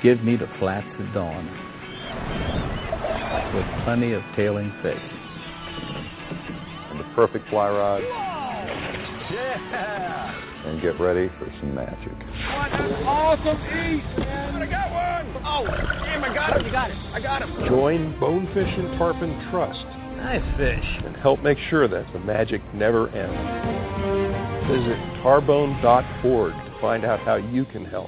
Give me the flats at dawn, with plenty of tailing fish. And the perfect fly rod. Yeah! And get ready for some magic. What an awesome eat, man! I got one! Oh, damn, I got him! You got it. I got him. Join Bonefish and Tarpon Trust. Nice fish. And help make sure that the magic never ends. Visit tarbone.org to find out how you can help.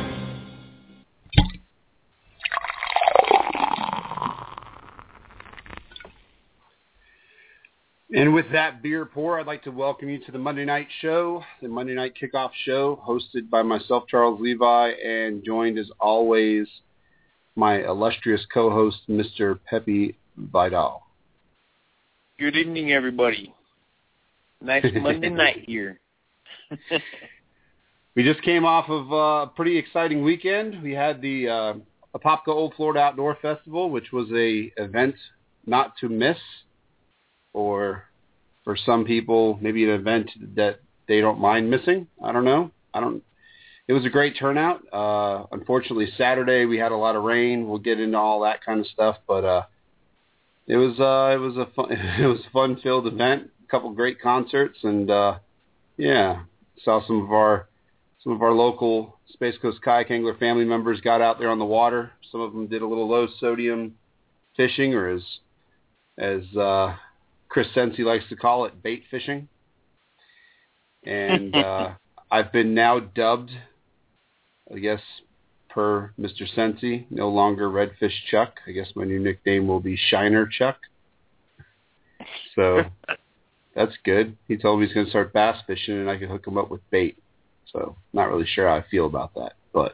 And with that beer pour, I'd like to welcome you to the Monday Night Show, the Monday Night Kickoff Show, hosted by myself, Charles Levi, and joined as always my illustrious co-host, Mr. Pepe Vidal. Good evening, everybody. Nice Monday night here. We just came off of a pretty exciting weekend. We had the Apopka Old Florida Outdoor Festival, which was a event not to miss, or for some people, maybe an event that they don't mind missing. I don't know. It was a great turnout. Unfortunately, Saturday we had a lot of rain. We'll get into all that kind of stuff, but it was a fun-filled event. A couple great concerts, and saw some of our local Space Coast Kayak Angler family members got out there on the water. Some of them did a little low sodium fishing, or as Chris Sensi likes to call it, bait fishing. And I've been now dubbed, I guess, per Mr. Sensi, no longer Redfish Chuck. I guess my new nickname will be Shiner Chuck. So that's good. He told me he's going to start bass fishing and I can hook him up with bait. So not really sure how I feel about that. But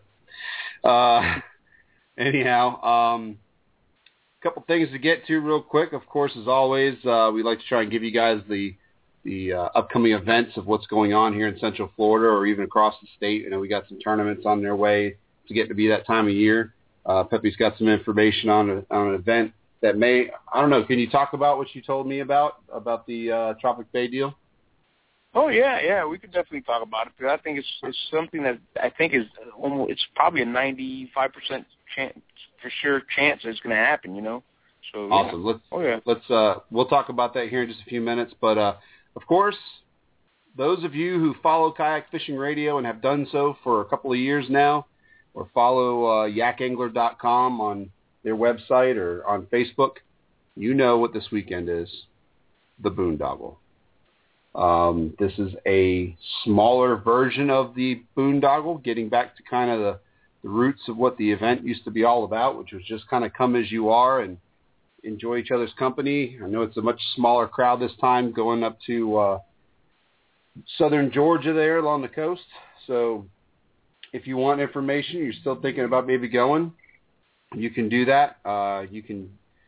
anyhow, couple things to get to real quick. Of course, as always, we like to try and give you guys the upcoming events of what's going on here in Central Florida or even across the state. You know, we got some tournaments on their way to get to be that time of year. Pepe's got some information on an event that may, I don't know, can you talk about what you told me about the Tropic Bay deal? Oh, yeah, we could definitely talk about it, because I think it's something that I think is almost, it's probably a 95% chance, for sure, chance it's going to happen, you know. So awesome. Yeah. Let's we'll talk about that here in just a few minutes, but of course, those of you who follow Kayak Fishing Radio and have done so for a couple of years now, or follow yakangler.com on their website or on Facebook, you know what this weekend is, the Boondoggle. This is a smaller version of the Boondoggle, getting back to kind of the roots of what the event used to be all about, which was just kind of come as you are and enjoy each other's company. I know it's a much smaller crowd this time, going up to southern Georgia there along the coast. So if you want information, you're still thinking about maybe going, you can do that. You can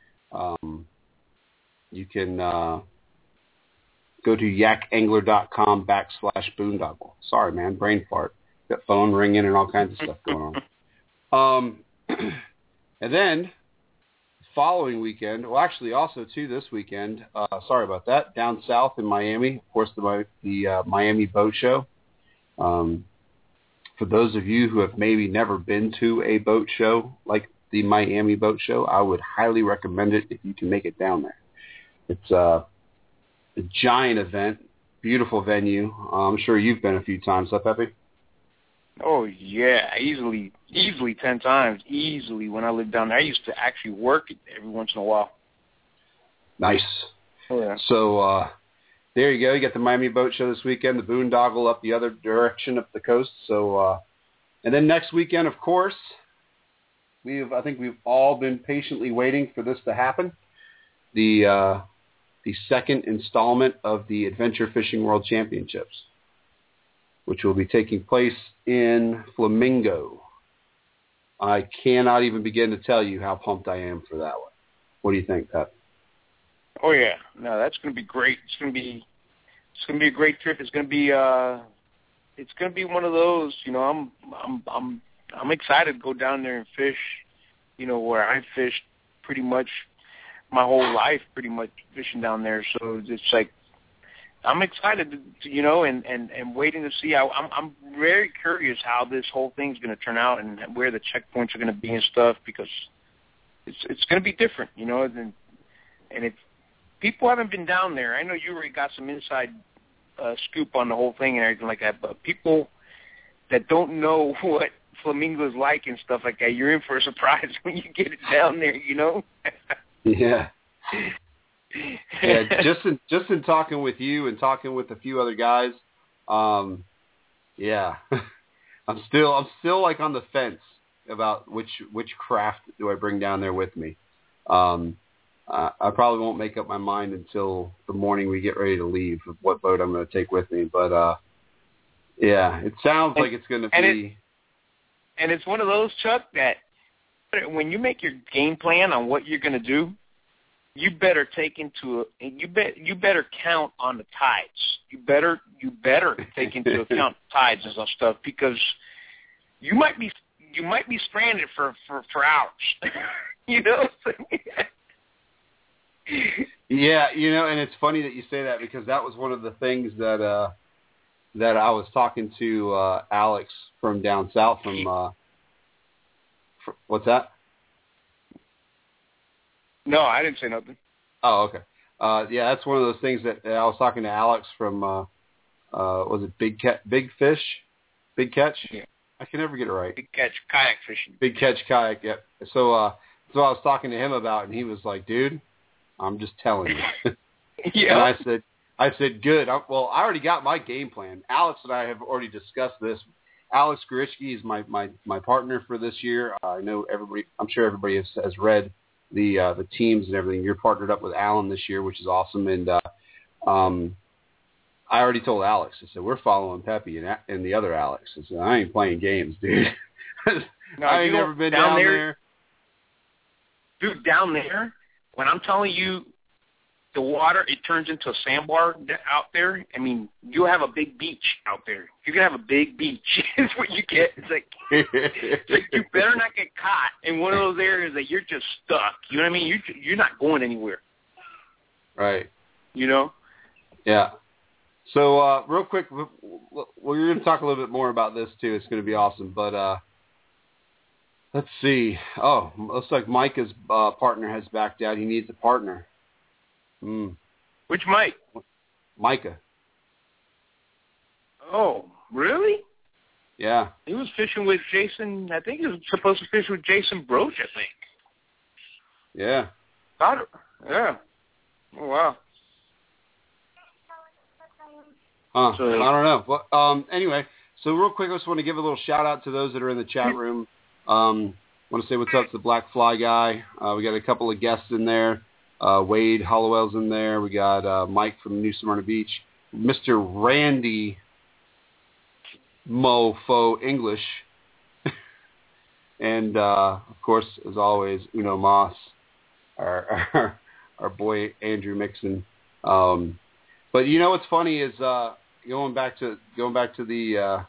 go to yakangler.com/boondoggle. Sorry, man, brain fart. Got phone ringing and all kinds of stuff going on. And then following weekend, well, actually also too this weekend, sorry about that, down south in Miami, of course, the Miami Boat Show. For those of you who have maybe never been to a boat show like the Miami Boat Show, I would highly recommend it if you can make it down there. It's a giant event, beautiful venue. I'm sure you've been a few times, huh, Pepe? Oh, yeah, easily 10 times, easily. When I lived down there, I used to actually work it every once in a while. Nice. Oh, yeah. So there you go. You got the Miami Boat Show this weekend, the Boondoggle up the other direction up the coast. So, and then next weekend, of course, I think we've all been patiently waiting for this to happen. The second installment of the Adventure Fishing World Championships, which will be taking place in Flamingo. I cannot even begin to tell you how pumped I am for that one. What do you think, Pep? Oh yeah, no, that's going to be great. It's going to be a great trip. It's going to be one of those. You know, I'm excited to go down there and fish. You know, where I fished pretty much my whole life, pretty much fishing down there. So it's like I'm excited, and waiting to see. I'm very curious how this whole thing's going to turn out and where the checkpoints are going to be and stuff, because it's going to be different, and if people haven't been down there, I know you already got some inside scoop on the whole thing and everything like that, but people that don't know what Flamingo is like and stuff like that, you're in for a surprise when you get it down there, Yeah. Yeah, just in talking with you and talking with a few other guys, yeah, I'm still like on the fence about which craft do I bring down there with me. I probably won't make up my mind until the morning we get ready to leave of what boat I'm going to take with me. But yeah, it sounds like it's going to be. And it's one of those, Chuck, that when you make your game plan on what you're going to do, you better you better count on the tides. You better take into account tides and stuff, because you might be stranded for hours. Yeah, and it's funny that you say that, because that was one of the things that I was talking to Alex from down south from what's that? No, I didn't say nothing. Oh, okay. Yeah, that's one of those things that I was talking to Alex from, was it Big Fish? Big Catch? Yeah. I can never get it right. Big Catch kayak fishing. Big Catch kayak, yeah. So I was talking to him about, and he was like, dude, I'm just telling you. Yeah. And I said, good. I already got my game plan. Alex and I have already discussed this. Alex Gorichki is my partner for this year. I know everybody. I'm sure everybody has read the teams and everything. You're partnered up with Alan this year, which is awesome. And I already told Alex. I said, we're following Pepe and the other Alex. I said, I ain't playing games, dude. No, I ain't never been down there. Dude, down there, when I'm telling you, the water, it turns into a sandbar out there. I mean, you have a big beach out there. You're going to have a big beach is what you get. It's like you better not get caught in one of those areas that you're just stuck. You know what I mean? You're not going anywhere. Right. Yeah. So real quick, we're going to talk a little bit more about this too. It's going to be awesome. But let's see. Oh, looks like Micah's partner has backed out. He needs a partner. Which Mike? Micah. Oh, really? Yeah. He was fishing with Jason. I think he was supposed to fish with Jason Broach, I think. Yeah. Yeah. Oh, wow. So, I don't know. But, anyway, so real quick, I just want to give a little shout-out to those that are in the chat room. Want to say what's up to the Black Fly guy. We got a couple of guests in there. Wade Hollowell's in there. We got Mike from New Smyrna Beach. Mr. Randy Mofo English. And, of course, as always, Uno Moss, our boy Andrew Mixon. But you know what's funny is going back to the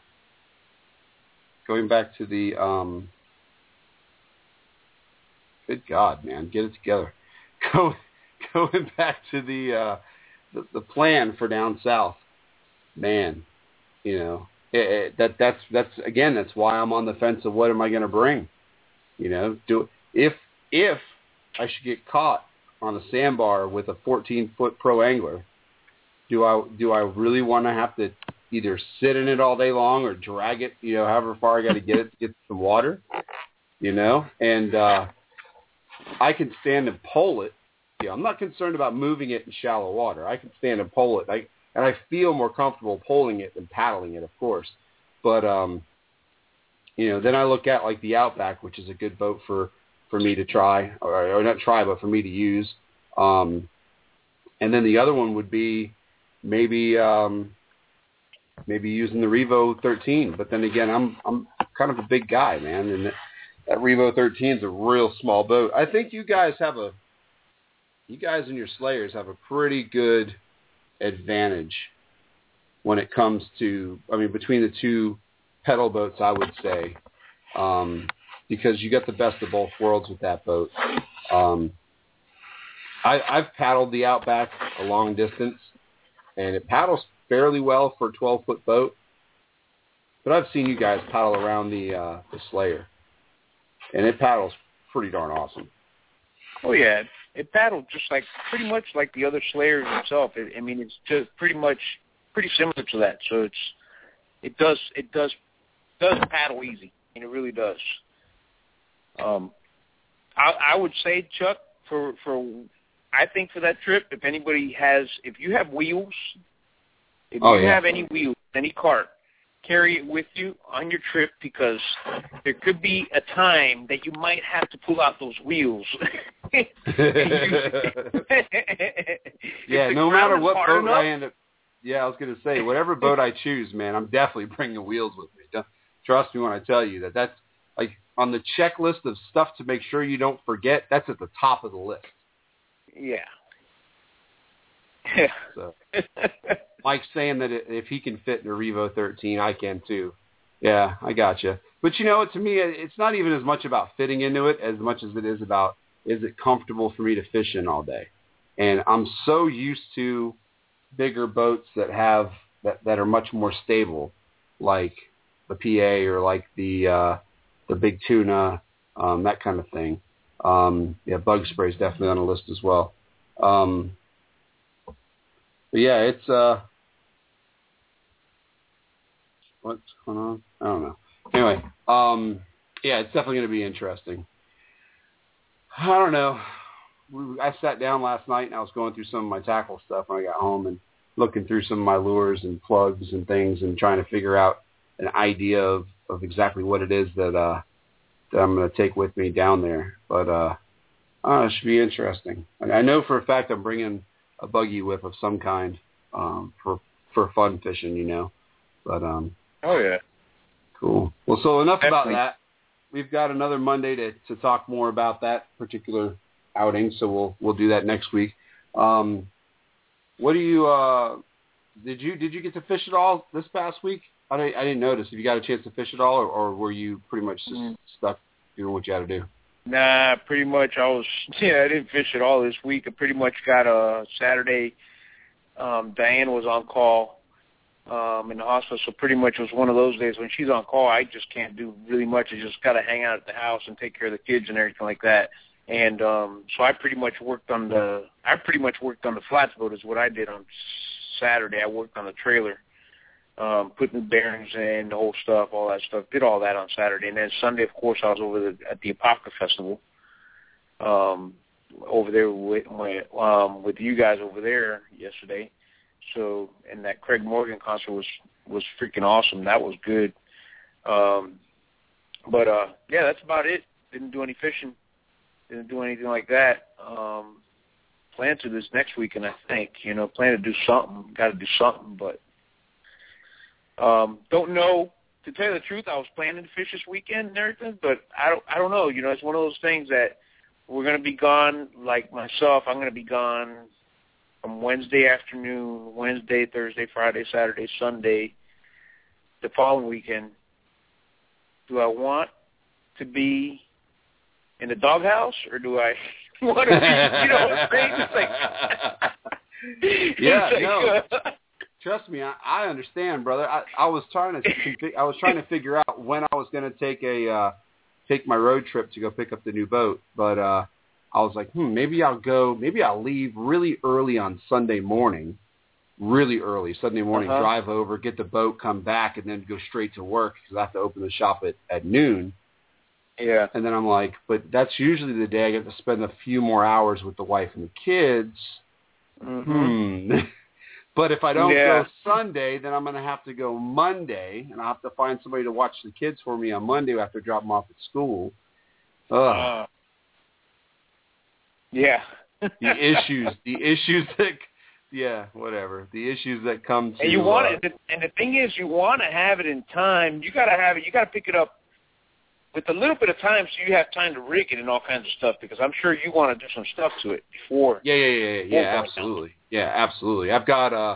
good God, man, get it together. Going back to the plan for down south, man, that's why I'm on the fence of what am I going to bring, if I should get caught on a sandbar with a 14-foot pro angler, do I really want to have to either sit in it all day long or drag it, however far I got to get it to get some water, and I can stand and pole it. I'm not concerned about moving it in shallow water. I can stand and pole it. And I feel more comfortable poling it than paddling it, of course. But, then I look at like the Outback, which is a good boat for me to try, or not try, but for me to use. And then the other one would be maybe using the Revo 13. But then again, I'm kind of a big guy, man, and that Revo 13 is a real small boat. I think you guys and your Slayers have a pretty good advantage when it comes to, between the two pedal boats, I would say, because you got the best of both worlds with that boat. I've paddled the Outback a long distance, and it paddles fairly well for a 12-foot boat. But I've seen you guys paddle around the Slayer, and it paddles pretty darn awesome. Oh yeah, it paddled just like pretty much like the other Slayers itself. It's just pretty similar to that. So it does paddle easy, and it really does. I would say, Chuck, for that trip, if you have wheels, have any wheels, any cart, carry it with you on your trip, because there could be a time that you might have to pull out those wheels. Yeah, no matter what boat I end up. Yeah, I was going to say, whatever boat I choose, man, I'm definitely bringing wheels with me. Trust me when I tell you that's like on the checklist of stuff to make sure you don't forget. That's at the top of the list. Yeah. So, Mike's saying that if he can fit in a Revo 13, I can too. Yeah, I gotcha. But to me, it's not even as much about fitting into it as much as it is about, is it comfortable for me to fish in all day? And I'm so used to bigger boats that are much more stable, like the PA or like the big tuna, that kind of thing. Bug spray is definitely on the list as well. But yeah, it's what's going on? I don't know. Anyway, it's definitely going to be interesting. I don't know. I sat down last night and I was going through some of my tackle stuff when I got home and looking through some of my lures and plugs and things and trying to figure out an idea of exactly what it is that I'm going to take with me down there. But it should be interesting. I know for a fact I'm bringing a buggy whip of some kind for fun fishing, But oh yeah, cool. Well, so enough about that. We've got another Monday to talk more about that particular outing, so we'll do that next week. What do you did you get to fish at all this past week? I didn't notice. Have you got a chance to fish at all, or were you pretty much just stuck doing what you had to do? Nah, pretty much I didn't fish at all this week. I pretty much got a Saturday. Diane was on call in the hospital, so pretty much it was one of those days when she's on call, I just can't do really much. I just got to hang out at the house and take care of the kids and everything like that. And so I pretty much worked on the flats boat is what I did on Saturday. I worked on the trailer, putting the bearings in, the whole stuff, all that stuff. Did all that on Saturday. And then Sunday, of course, I was over at the Apopka Festival, over there with you guys over there yesterday. So, and that Craig Morgan concert was freaking awesome. That was good. But that's about it. Didn't do any fishing. Didn't do anything like that. Plan to this next weekend, I think. Plan to do something. Got to do something, but don't know. To tell you the truth, I was planning to fish this weekend and everything, but I don't know. It's one of those things that we're going to be gone. Like myself, I'm going to be gone from Wednesday afternoon, Wednesday, Thursday, Friday, Saturday, Sunday, the following weekend. Do I want to be in the doghouse, or do I want to be, you know what I'm saying? It's like, no. Trust me, I understand, brother. I was trying to figure out when I was going to take my road trip to go pick up the new boat, but I was like, maybe I'll leave really early on Sunday morning, drive over, get the boat, come back, and then go straight to work because I have to open the shop at noon. Yeah. And then I'm like, but that's usually the day I get to spend a few more hours with the wife and the kids. Mm-hmm. But if I don't go Sunday, then I'm going to have to go Monday, and I'll have to find somebody to watch the kids for me on Monday after I drop them off at school. Yeah. The issues that come to. And you want it, and the thing is, you want to have it in time. You got to pick it up with a little bit of time, so you have time to rig it and all kinds of stuff. Because I'm sure you want to do some stuff to it before. Yeah, absolutely. Yeah, absolutely. I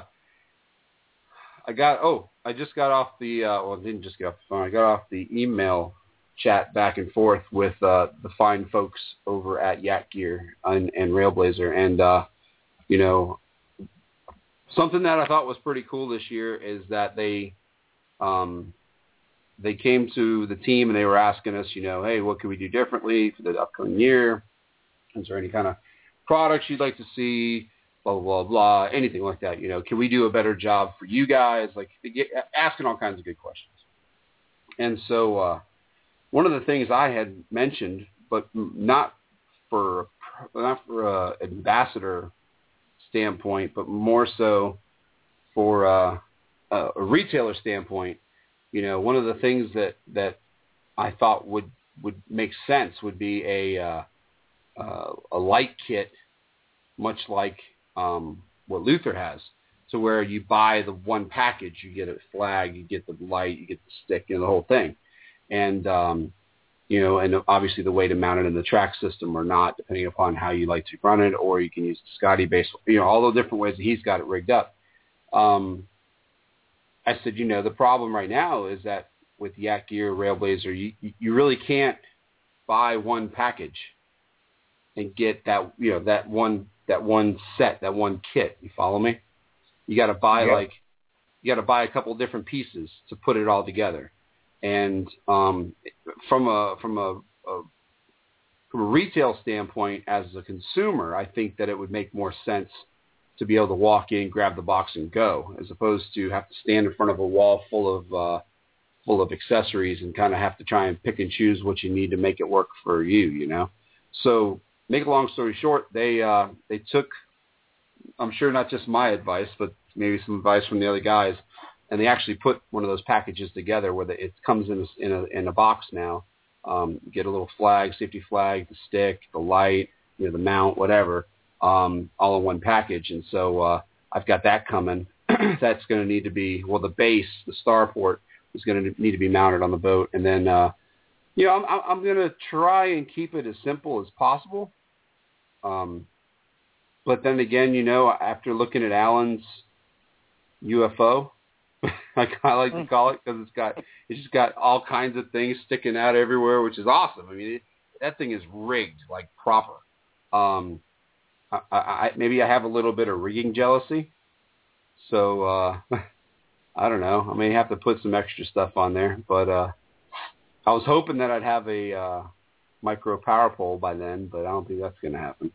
just got off the. I didn't just get off the phone. I got off the email chat back and forth with the fine folks over at Yak Gear and Railblazer, and something that I thought was pretty cool this year is that they came to the team and they were asking us, hey, what can we do differently for the upcoming year? Is there any kind of products you'd like to see? Blah, blah, blah, anything like that. Can we do a better job for you guys? Like asking all kinds of good questions. And so one of the things I had mentioned, but not for an ambassador standpoint, but more so for a retailer standpoint, one of the things that I thought would make sense would be a light kit, much like what Luther has. So where you buy the one package, you get a flag, you get the light, you get the stick, the whole thing. And, and obviously the way to mount it in the track system or not, depending upon how you like to run it, or you can use the Scotty base, all the different ways that he's got it rigged up. I said, the problem right now is that with Yak Gear, Railblazer, you really can't buy one package and get that, that one set, that one kit. You follow me? You got to buy a couple of different pieces to put it all together. And from a retail standpoint, as a consumer, I think that it would make more sense to be able to walk in, grab the box, and go, as opposed to have to stand in front of a wall full of accessories and kind of have to try and pick and choose what you need to make it work for you. So, make a long story short, they took, I'm sure not just my advice, but maybe some advice from the other guys, and they actually put one of those packages together where it comes in a box now. You get a little flag, safety flag, the stick, the light, the mount, whatever, all in one package. And so I've got that coming. That's going to need to be, the base, the starport, is going to need to be mounted on the boat. And then, I'm going to try and keep it as simple as possible. But then again, after looking at Alan's UFO, I kind of like to call it, because it's just got all kinds of things sticking out everywhere, which is awesome. I mean, that thing is rigged like proper. Maybe I have a little bit of rigging jealousy, so I don't know. I may have to put some extra stuff on there, but I was hoping that I'd have a micro power pole by then, but I don't think that's going to happen.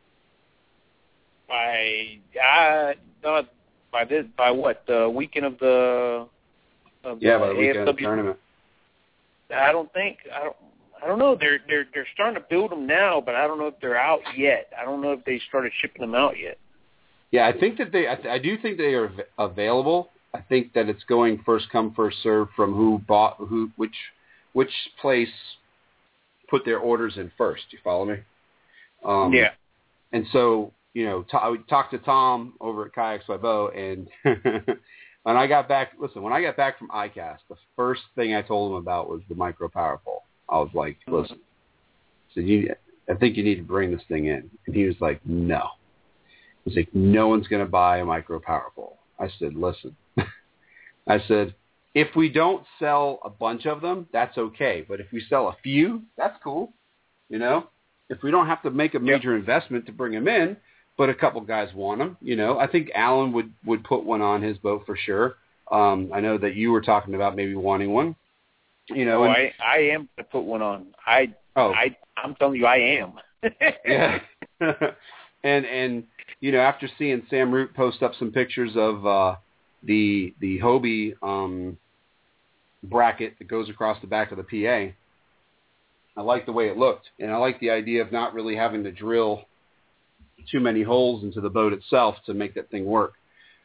By what, the weekend of the by the weekend of the tournament. I don't know. They're starting to build them now, but I don't know if they're out yet. I don't know if they started shipping them out yet. Yeah, I think that I do think they are available. I think that it's going first come, first serve from which place put their orders in first. You follow me? Yeah. And so, we talked to Tom over at Kayaks by Bo, and when I got back from ICAST, the first thing I told him about was the micro power pole. I was like, listen, I think you need to bring this thing in. And he was like, no. He's like, no one's going to buy a micro power pole. I said, listen. I said, if we don't sell a bunch of them, that's okay. But if we sell a few, that's cool. If we don't have to make a major investment to bring them in, but a couple guys want them, I think Alan would put one on his boat for sure. I know that you were talking about maybe wanting one. I am to put one on. I'm telling you, I am. Yeah. and after seeing Sam Root post up some pictures of the Hobie bracket that goes across the back of the PA, I like the way it looked, and I like the idea of not really having to drill too many holes into the boat itself to make that thing work.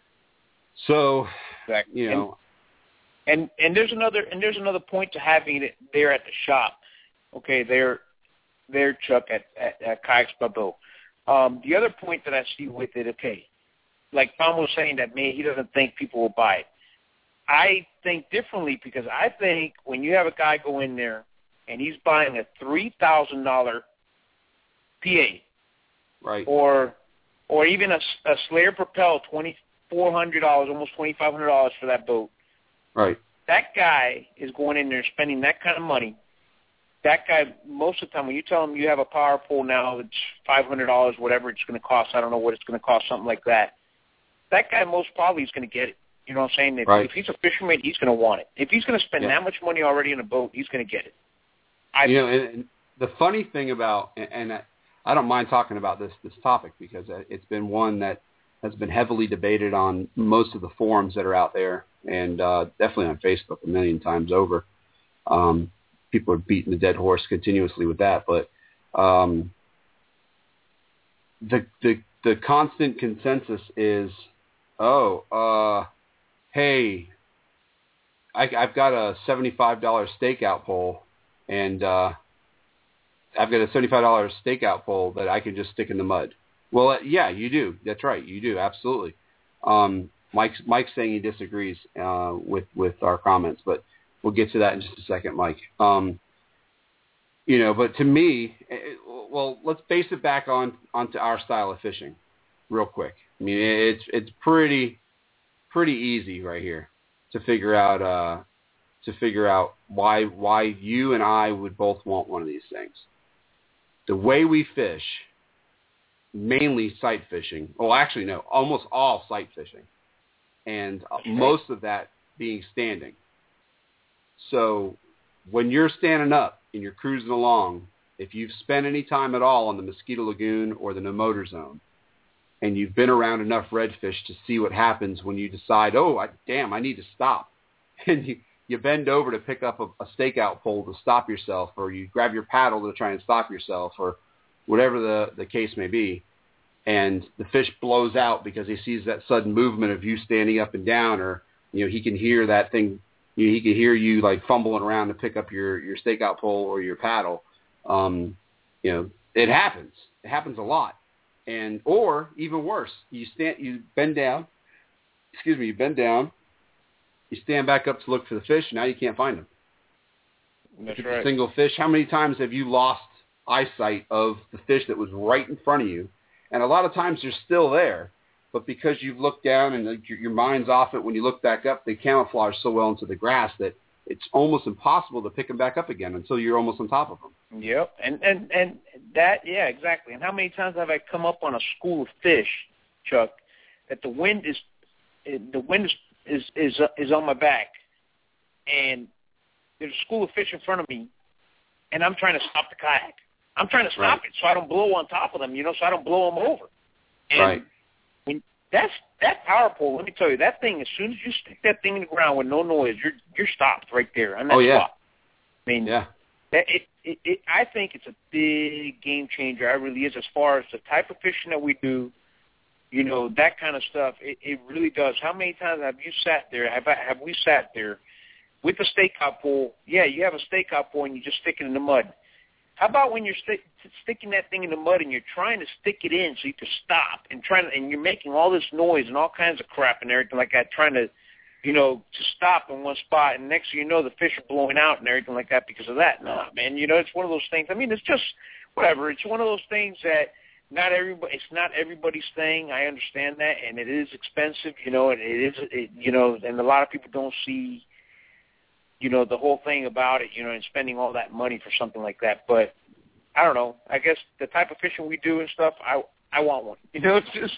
So, exactly. And there's another point to having it there at the shop. Okay, there, Chuck, at Kayaks by Bo. The other point that I see with it, okay, like Tom was saying that, man, he doesn't think people will buy it. I think differently, because I think when you have a guy go in there and he's buying a $3,000 PA, right, or even a Slayer Propel, $2,400, almost $2,500 for that boat, right, that guy is going in there spending that kind of money. That guy, most of the time, when you tell him you have a power pole now, it's $500, whatever it's going to cost. I don't know what it's going to cost, something like that. that guy most probably is going to get it. You know what I'm saying? If he's a fisherman, he's going to want it. If he's going to spend that much money already in a boat, he's going to get it. And the funny thing about, and I don't mind talking about this topic because it's been one that has been heavily debated on most of the forums that are out there, and definitely on Facebook a million times over. People are beating the dead horse continuously with that, but the constant consensus is, hey, I've got a $75 stakeout pole, and I've got a $75 stakeout pole that I can just stick in the mud. Well, yeah, you do. That's right, you do, absolutely. Mike's saying he disagrees with our comments, but we'll get to that in just a second, Mike. But to me, let's base it back onto our style of fishing, real quick. I mean, it's pretty easy right here to figure out why you and I would both want one of these things. The way we fish, mainly sight fishing. Oh, actually, no, almost all sight fishing, and most of that being standing. So when you're standing up and you're cruising along, if you've spent any time at all on the Mosquito Lagoon or the No Motor Zone, and you've been around enough redfish to see what happens when you decide, I need to stop, and you bend over to pick up a stakeout pole to stop yourself, or you grab your paddle to try and stop yourself, or whatever the case may be, and the fish blows out because he sees that sudden movement of you standing up and down, or he can hear that thing. He can hear you like fumbling around to pick up your stakeout pole or your paddle. It happens. It happens a lot. Or even worse, you bend down, you stand back up to look for the fish, and now you can't find them. That's if it's right. a single fish, how many times have you lost eyesight of the fish that was right in front of you? And a lot of times they're still there, but because you've looked down and your mind's off it, when you look back up, they camouflage so well into the grass that it's almost impossible to pick them back up again until you're almost on top of them. Yep, and that, yeah, exactly. And how many times have I come up on a school of fish, Chuck, that the wind is on my back, and there's a school of fish in front of me, and I'm trying to stop the kayak. I'm trying to stop it so I don't blow on top of them, so I don't blow them over. And when that power pole, let me tell you, that thing, as soon as you stick that thing in the ground with no noise, you're stopped right there on that spot. I mean, I think it's a big game changer. It really is, as far as the type of fishing that we do, that kind of stuff. It really does. How many times have you sat there? Have we sat there with a stakeout pole? Yeah, you have a stakeout pole and you just stick it in the mud. How about when you're sticking that thing in the mud and you're trying to stick it in so you can stop and you're making all this noise and all kinds of crap and everything like that, trying to, to stop in one spot, and next thing you know, the fish are blowing out and everything like that because of that. No, man, it's one of those things. I mean, it's just whatever. It's one of those things that it's not everybody's thing. I understand that, and it is expensive, and a lot of people don't see, the whole thing about it, and spending all that money for something like that. But I don't know. I guess the type of fishing we do and stuff, I want one. It's just.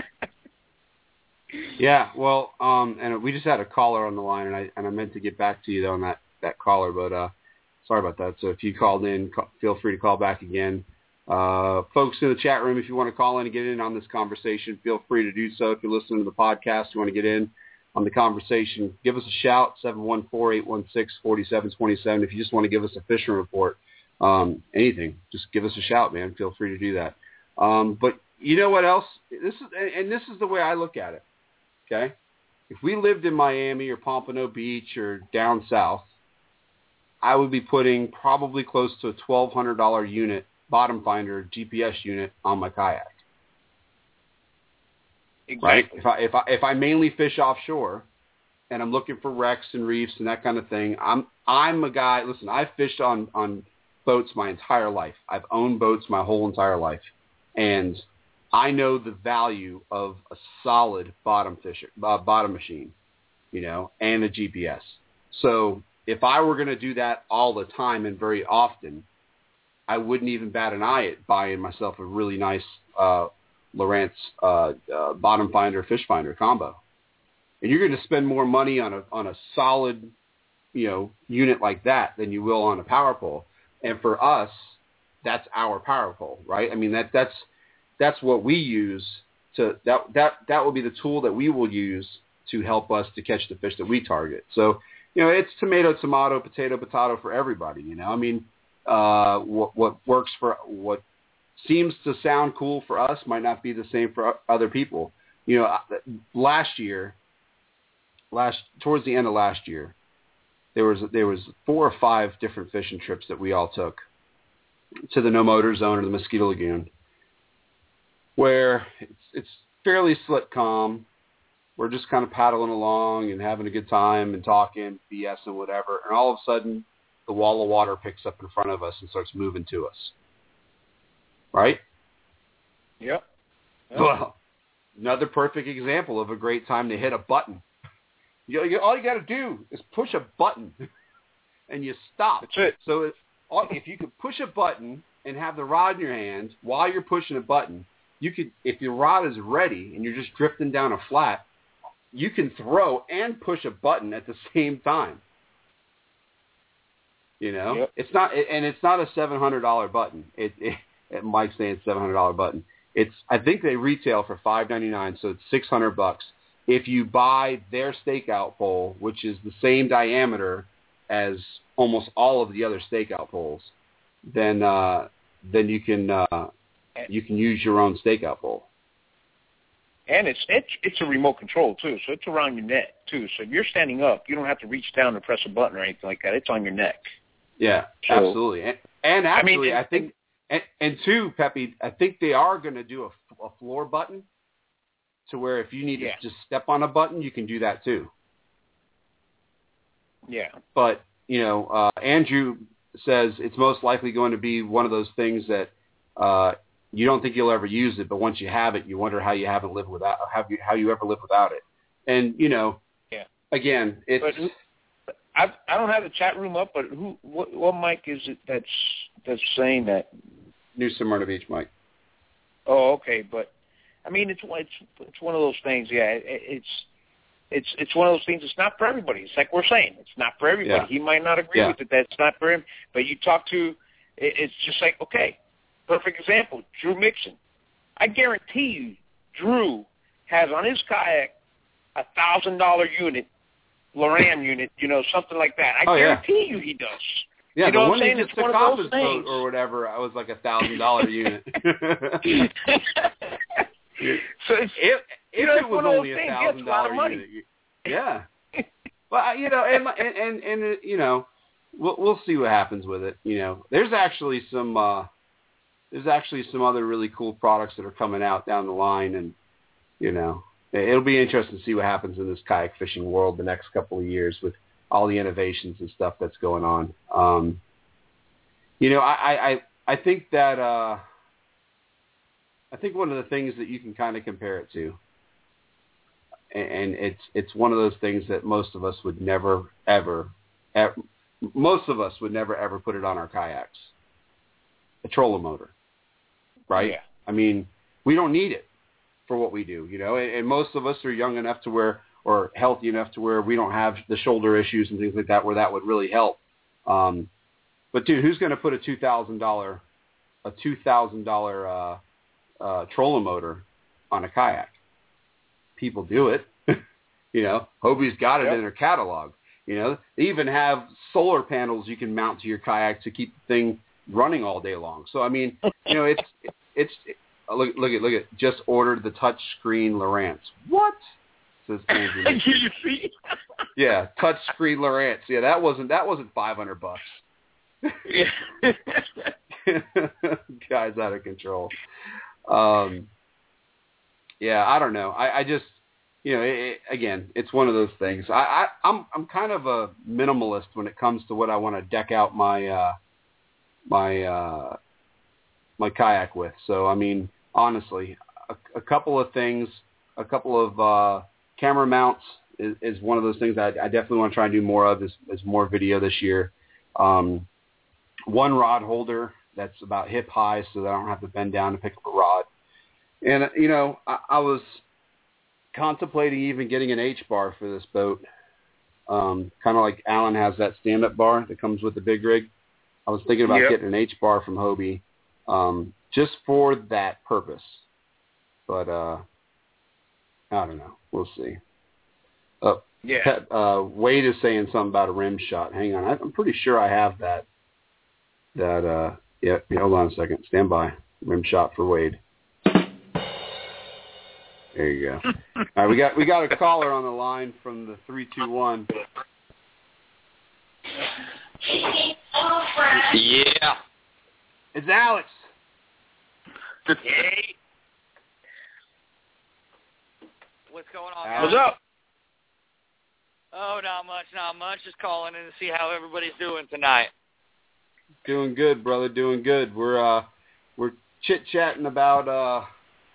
Yeah, well, and we just had a caller on the line, and I meant to get back to you on that caller, but sorry about that. So if you called in, feel free to call back again. Folks in the chat room, if you want to call in and get in on this conversation, feel free to do so. If you're listening to the podcast, you want to get in on the conversation, give us a shout, 714-816-4727. If you just want to give us a fishing report, anything, just give us a shout, man. Feel free to do that. But you know what else? This is the way I look at it. Okay, if we lived in Miami or Pompano Beach or down south, I would be putting probably close to a $1,200 unit, bottom finder GPS unit on my kayak. Exactly. Right? If I mainly fish offshore and I'm looking for wrecks and reefs and that kind of thing, I'm a guy. Listen, I've fished on boats my entire life. I've owned boats my whole entire life, and I know the value of a solid bottom machine, and a GPS. So if I were going to do that all the time and very often, I wouldn't even bat an eye at buying myself a really nice Lowrance bottom finder, fish finder combo. And you're going to spend more money on a solid, unit like that than you will on a power pole. And for us, that's our power pole, right? I mean, that's what we use that will be the tool that we will use to help us to catch the fish that we target. So, it's tomato, potato for everybody, I mean, what works for what seems to sound cool for us might not be the same for other people. Towards the end of last year, there was 4 or 5 different fishing trips that we all took to the no motor zone or the Mosquito Lagoon, where it's fairly slick calm. We're just kind of paddling along and having a good time and talking, BS and whatever, and all of a sudden the wall of water picks up in front of us and starts moving to us. Right? Yep. Well, another perfect example of a great time to hit a button. All you got to do is push a button, and you stop. That's it. So if you could push a button and have the rod in your hand while you're pushing a button, you could, if your rod is ready and you're just drifting down a flat, you can throw and push a button at the same time. Yep. It's not a $700 button. Mike's saying it's $700 button. I think they retail for $599, so it's $600. If you buy their stakeout pole, which is the same diameter as almost all of the other stakeout poles, then you can use your own stakeout pole. And it's a remote control too, so it's around your neck too. So if you're standing up, you don't have to reach down and press a button or anything like that. It's on your neck. Yeah, so, absolutely. And actually, I think, and two, Pepe, I think they are going to do a floor button, to where if you need to just step on a button, you can do that too. Yeah. But, Andrew says it's most likely going to be one of those things that you don't think you'll ever use it, but once you have it, you wonder how you ever live without it. And, again, it's... But I don't have the chat room up, but what mic is it that's saying that? New Smyrna Beach, Mike. Oh, okay, but I mean, it's one of those things. Yeah, it's one of those things. It's not for everybody. It's like we're saying, it's not for everybody. Yeah. He might not agree with it. That's not for him. But you talk to, it's just like, okay, perfect example, Drew Mixon. I guarantee you, Drew has on his kayak $1,000 unit, Loran unit, something like that. I guarantee you he does. Yeah, you know the what one I'm he saying? just took off his boat or whatever, I was like $1,000 unit. So if it was only $1,000 unit, yeah. Well, and we'll see what happens with it. There's actually some other really cool products that are coming out down the line, and it'll be interesting to see what happens in this kayak fishing world the next couple of years with all the innovations and stuff that's going on. I think that I think one of the things that you can kind of compare it to, and it's one of those things that most of us would never ever put it on our kayaks. A trolling motor, right? Yeah. I mean, we don't need it for what we do, and most of us are young enough to where, or healthy enough to where we don't have the shoulder issues and things like that, where that would really help. But dude, who's going to put a $2,000 trolling motor on a kayak? People do it. Hobie's got it in their catalog. They even have solar panels you can mount to your kayak to keep the thing running all day long. So I mean, it's look at just ordered the touch screen Lowrance. What? Says Andrew. Did you see? Yeah, touch screen Lowrance. Yeah, that wasn't $500. Yeah. Guy's out of control. Yeah, I don't know. I just, again, it's one of those things. I'm kind of a minimalist when it comes to what I want to deck out my my kayak with. So I mean, honestly, a couple of things, a couple of camera mounts is one of those things that I definitely want to try and do more of. Is more video this year. One rod holder that's about hip high, so that I don't have to bend down to pick up a rod. And, I was contemplating even getting an H-bar for this boat. Kind of like Alan has that stand-up bar that comes with the big rig. I was thinking about getting an H-bar from Hobie just for that purpose. But I don't know. We'll see. Wade is saying something about a rim shot. Hang on. I'm pretty sure I have that. Hold on a second. Stand by. Rim shot for Wade. There you go. All right, we got a caller on the line from the 321. Yeah. It's Alex. Hey. What's going on, guys? What's up? Oh, not much. Just calling in to see how everybody's doing tonight. Doing good, brother. Doing good. We're chit-chatting about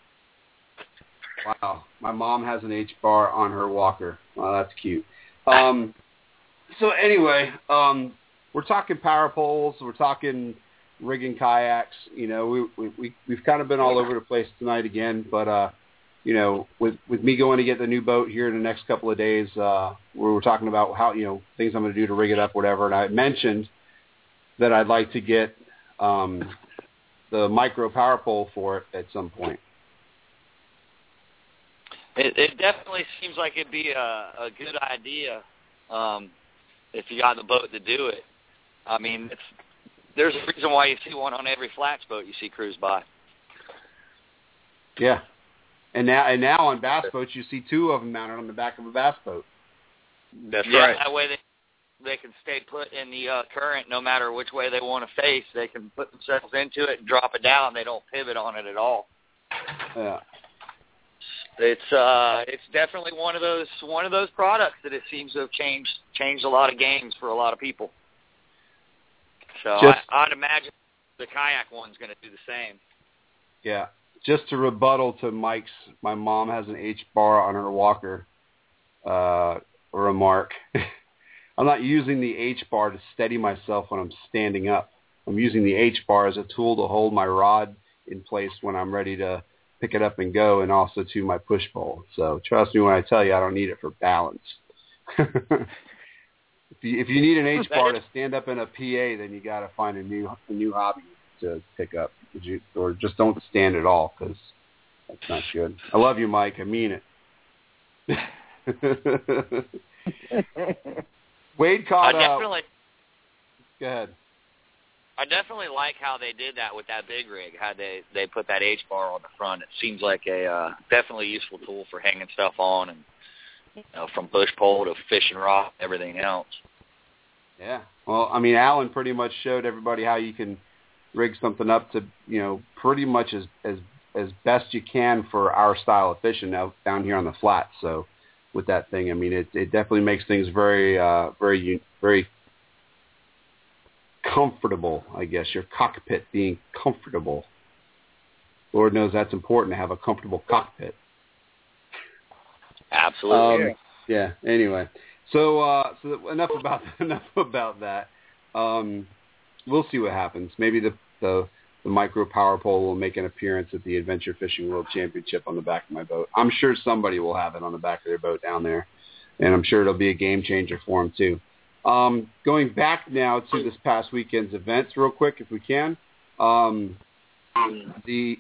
wow, my mom has an H-bar on her walker. Wow, that's cute. So anyway, we're talking power poles. We're talking rigging kayaks. We've kind of been all over the place tonight again, but with me going to get the new boat here in the next couple of days, we were talking about how, things I'm going to do to rig it up, whatever. And I mentioned that I'd like to get the micro power pole for it at some point. It definitely seems like it'd be a good idea if you got the boat to do it. I mean, there's a reason why you see one on every flats boat you see cruise by. Yeah. And now on bass boats, you see two of them mounted on the back of a bass boat. That's right. That way they can stay put in the current no matter which way they want to face. They can put themselves into it and drop it down. They don't pivot on it at all. Yeah. It's definitely one of those products that it seems to have changed a lot of games for a lot of people. So I'd imagine the kayak one's going to do the same. Yeah. Just to rebuttal to Mike's, my mom has an H-bar on her walker remark. I'm not using the H-bar to steady myself when I'm standing up. I'm using the H-bar as a tool to hold my rod in place when I'm ready to pick it up and go, and also to my push pole. So trust me when I tell you I don't need it for balance. If you need an H-bar to stand up in a PA, then you got to find a new hobby to pick up. Or just don't stand at all, because that's not good. I love you, Mike. I mean it. Wade caught definitely. Go ahead. I definitely like how they did that with that big rig, how they put that H-bar on the front. It seems like a definitely useful tool for hanging stuff on, and from push pole to fishing rod, everything else. Yeah. Well, I mean, Alan pretty much showed everybody how you can rig something up to, pretty much as best you can for our style of fishing now down here on the flats. So with that thing, I mean, it definitely makes things very, very, very comfortable, I guess. Your cockpit being comfortable. Lord knows that's important to have a comfortable cockpit. Absolutely. Yeah. Anyway, so enough about that. We'll see what happens. Maybe the micro power pole will make an appearance at the Adventure Fishing World Championship on the back of my boat. I'm sure somebody will have it on the back of their boat down there, and I'm sure it'll be a game changer for them too. Going back now to this past weekend's events real quick, if we can. The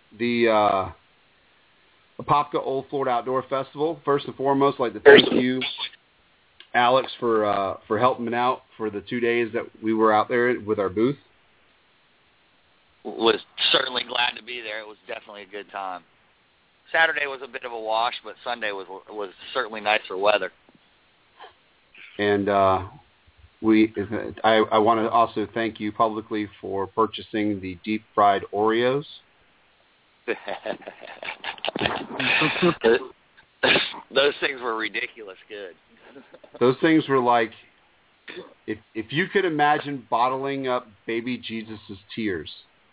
Apopka Old Florida Outdoor Festival. First and foremost, I'd like to thank you, Alex, for helping me out for the 2 days that we were out there with our booth. Was certainly glad to be there. It was definitely a good time. Saturday was a bit of a wash, but Sunday was certainly nicer weather. And I want to also thank you publicly for purchasing the deep fried Oreos. Those things were ridiculous good. Those things were like, if you could imagine bottling up baby Jesus' tears,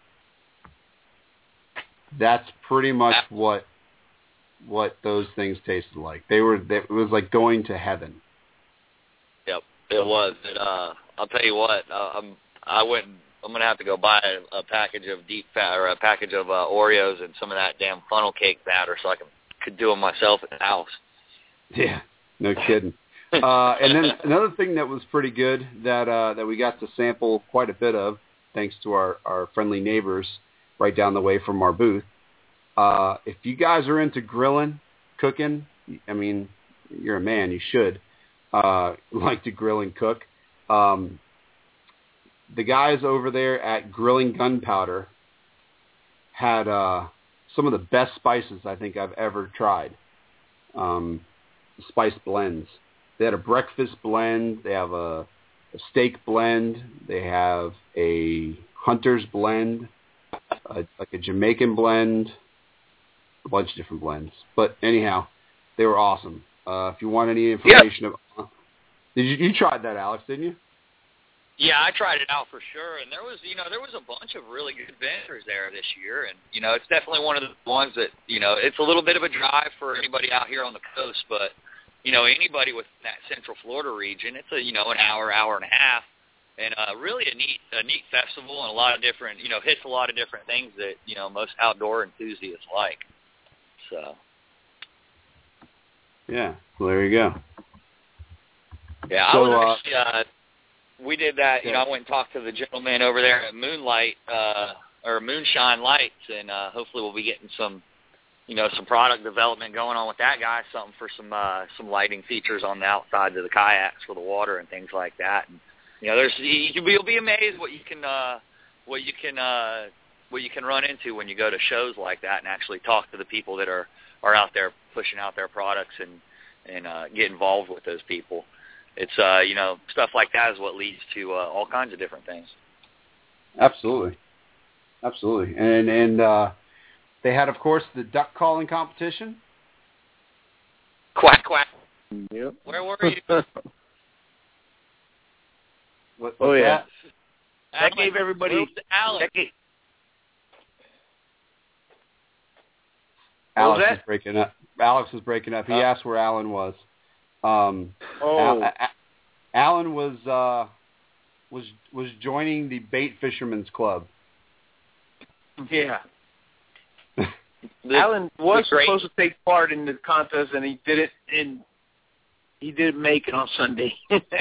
that's pretty much what those things tasted like. It was like going to heaven. Yep, it was. I'll tell you what, I went and I'm gonna have to go buy a package of deep fat or a package of Oreos and some of that damn funnel cake batter so I could do them myself at the house. Yeah, no kidding. And then another thing that was pretty good that we got to sample quite a bit of, thanks to our friendly neighbors right down the way from our booth. If you guys are into grilling, cooking, I mean, you're a man, you should like to grill and cook. The guys over there at Grilling Gunpowder had some of the best spices I think I've ever tried. Spice blends. They had a breakfast blend. They have a steak blend. They have a hunter's blend, like a Jamaican blend, a bunch of different blends. But anyhow, they were awesome. If you want any information, you tried that, Alex, didn't you? Yeah, I tried it out for sure, and there was a bunch of really good vendors there this year, and it's definitely one of the ones that it's a little bit of a drive for anybody out here on the coast, but anybody with that Central Florida region, it's an hour and a half, and really a neat festival and a lot of different hits a lot of different things that most outdoor enthusiasts like. So. Yeah, well, there you go. Yeah, so, I was actually. We did that. I went and talked to the gentleman over there at Moonlight or Moonshine Lights, and hopefully we'll be getting some product development going on with that guy. Something for some lighting features on the outsides of the kayaks for the water and things like that. And you'll be amazed what you can run into when you go to shows like that and actually talk to the people that are out there pushing out their products and get involved with those people. It's stuff like that is what leads to all kinds of different things. Absolutely, and they had, of course, the duck calling competition. Quack quack. Yep. Where were you? What's yeah. That gave everybody. Alex is breaking up. He asked where Alan was. Alan was joining the Bait Fishermen's Club. Yeah. Alan was supposed to take part in the contest, and he didn't. And he didn't make it on Sunday.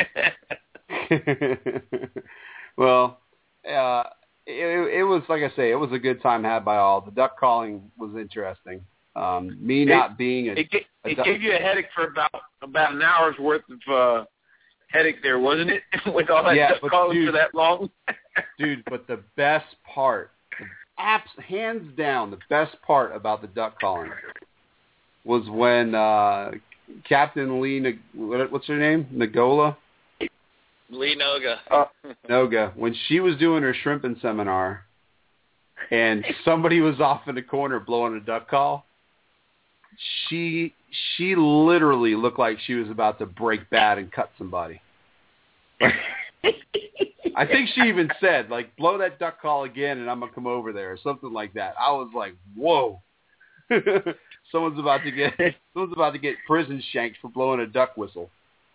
Well, it was, like I say, it was a good time had by all. The duck calling was interesting. It gave you a headache for about an hour's worth of headache there, wasn't it? With all that duck calling for that long. Dude, but the best part, hands down, the best part about the duck calling was when Captain Lee, what's her name? Nagola? Lee Noga. Noga. When she was doing her shrimping seminar and somebody was off in the corner blowing a duck call, she literally looked like she was about to break bad and cut somebody. I think she even said, like, blow that duck call again and I'm going to come over there or something like that. I was like, whoa. Someone's about to get prison shanked for blowing a duck whistle.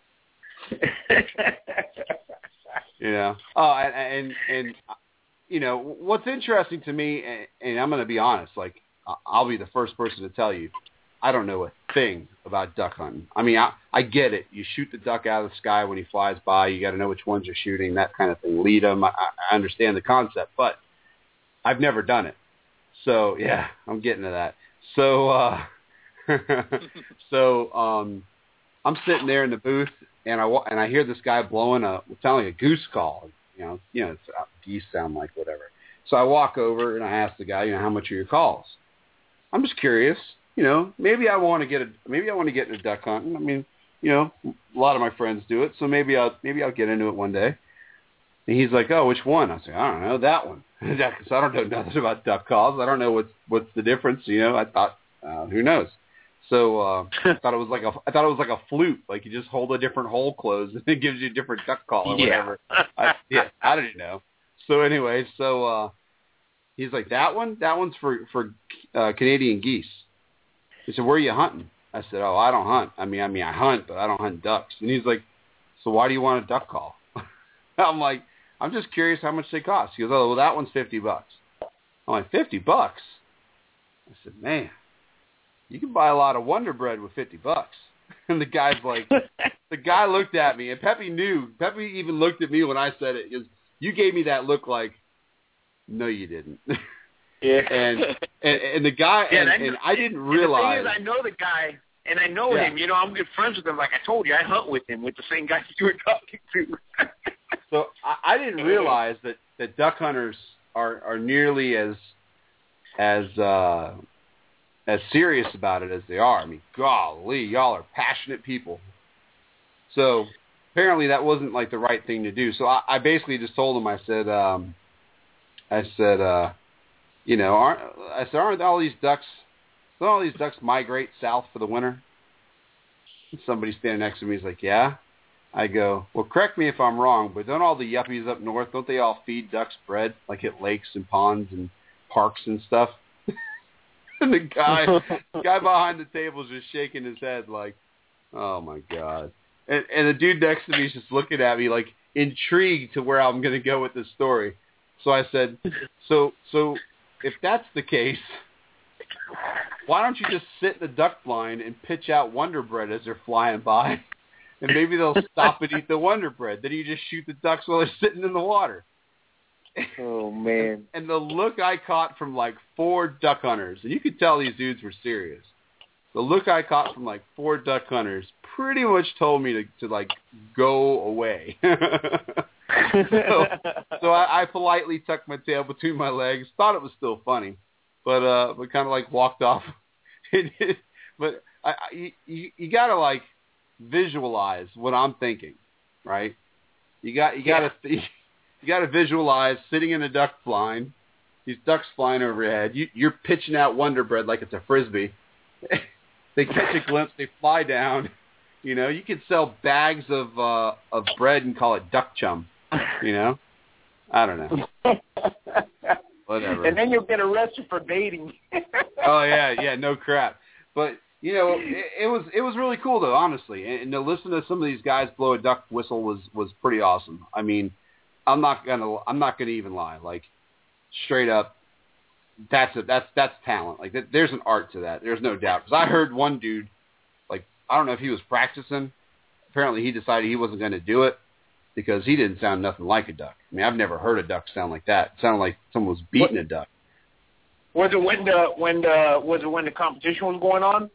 What's interesting to me, and I'm going to be honest, like, I'll be the first person to tell you, I don't know a thing about duck hunting. I mean, I get it. You shoot the duck out of the sky when he flies by. You got to know which ones you're shooting, that kind of thing. Lead them. I understand the concept, but I've never done it. So, yeah, I'm getting to that. So, I'm sitting there in the booth, and I hear this guy telling a goose call. It's geese sound like whatever. So I walk over and I ask the guy, how much are your calls? I'm just curious. Maybe I want to get into duck hunting. I mean, a lot of my friends do it, so maybe I'll get into it one day. And he's like, "Oh, which one?" I say, "I don't know, that one." Because I don't know nothing about duck calls. I don't know what's the difference. I thought, who knows? So I thought it was like a flute, like you just hold a different hole closed and it gives you a different duck call or whatever. I didn't know. So anyway, he's like, that one's for Canadian geese. He said, where are you hunting? I said, oh, I don't hunt. I mean, I hunt, but I don't hunt ducks. And he's like, so why do you want a duck call? I'm like, I'm just curious how much they cost. He goes, oh, well, that one's $50. I'm like, $50? I said, man, you can buy a lot of Wonder Bread with $50. And the guy's like, the guy looked at me, and Pepe knew. Pepe even looked at me when I said it. He goes, you gave me that look like, no, you didn't. Yeah. And the guy, yeah, and I didn't realize. And the thing is, I know the guy, and I know him. You know, I'm good friends with him. Like I told you, I hunt with him, with the same guy you were talking to. So I didn't realize that duck hunters are nearly as serious about it as they are. I mean, golly, y'all are passionate people. So apparently that wasn't like the right thing to do. So I basically just told him, I said, you know, aren't all these ducks, don't all these ducks migrate south for the winter? And somebody standing next to me is like, yeah. I go, well, correct me if I'm wrong, but don't all the yuppies up north, don't they all feed ducks bread, like at lakes and ponds and parks and stuff? And the guy behind the table is just shaking his head like, oh, my God. And the dude next to me is just looking at me like intrigued to where I'm going to go with this story. So I said, so if that's the case, why don't you just sit in the duck blind and pitch out Wonder Bread as they're flying by? And maybe they'll stop and eat the Wonder Bread. Then you just shoot the ducks while they're sitting in the water. Oh, man. And the look I caught from like 4 duck hunters, and you could tell these dudes were serious. The look I caught from like 4 duck hunters pretty much told me to like go away. So I politely tucked my tail between my legs, thought it was still funny, but kind of like walked off. But you gotta like visualize what I'm thinking, right? You gotta visualize sitting in a duck blind, these ducks flying overhead. You're pitching out Wonder Bread like it's a frisbee. They catch a glimpse, they fly down. You know, you could sell bags of bread and call it duck chum. You know, I don't know. Whatever. And then you'll get arrested for baiting. Oh yeah, no crap. But you know, it was really cool though, honestly. And to listen to some of these guys blow a duck whistle was pretty awesome. I mean, I'm not gonna even lie. Like straight up, that's talent. Like there's an art to that. There's no doubt. Because I heard one dude, like I don't know if he was practicing. Apparently, he decided he wasn't going to do it because he didn't sound nothing like a duck. I mean, I've never heard a duck sound like that. It sounded like someone was beating a duck. Was it when the competition was going on?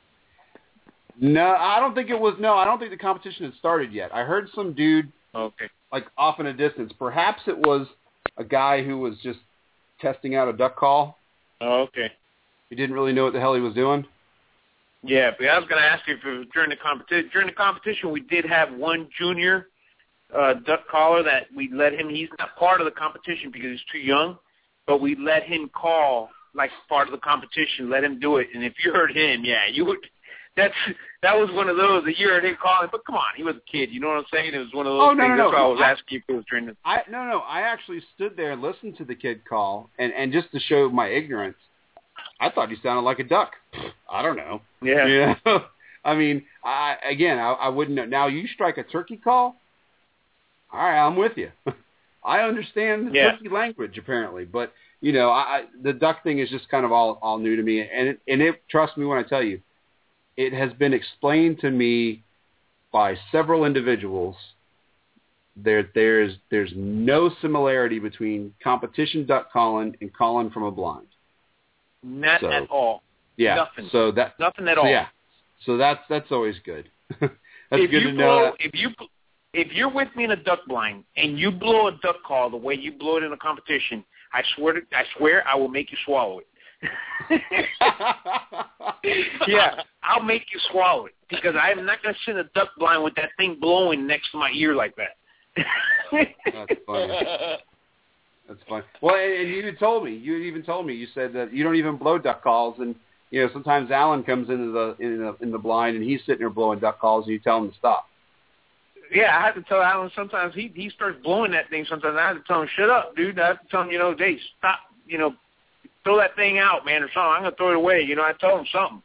No, I don't think it was. No, I don't think the competition had started yet. I heard some dude, like off in a distance. Perhaps it was a guy who was just testing out a duck call. Oh, okay. He didn't really know what the hell he was doing. Yeah, but I was going to ask you if it was during the competition. During the competition, we did have one junior duck caller that we let him. He's not part of the competition because he's too young, but we let him call like part of the competition. Let him do it, and if you heard him, yeah, you would. That was one of those that you heard him calling. But come on, he was a kid. You know what I'm saying? It was one of those things. That's why I was asking if it was during the. I actually stood there and listened to the kid call, and just to show my ignorance, I thought he sounded like a duck. I don't know. Yeah. You know? I mean, I wouldn't know. Now you strike a turkey call. All right, I'm with you. I understand the turkey language apparently, but you know, the duck thing is just kind of all new to me, and it trust me when I tell you, it has been explained to me by several individuals. There's no similarity between competition duck calling and calling from a blind. Not at all. Yeah. Nothing. So that nothing at all. Yeah. So that's always good. That's if good to know. If you're with me in a duck blind and you blow a duck call the way you blow it in a competition, I swear I will make you swallow it. Yeah, I'll make you swallow it because I'm not going to sit in a duck blind with that thing blowing next to my ear like that. That's funny. That's funny. Well, and you even told me. You said that you don't even blow duck calls, and you know sometimes Alan comes into the blind and he's sitting there blowing duck calls, and you tell him to stop. Yeah, I have to tell Alan sometimes he starts blowing that thing. Sometimes I have to tell him, shut up, dude. I have to tell him, hey, stop, throw that thing out, man, or something. I'm going to throw it away. I tell him something.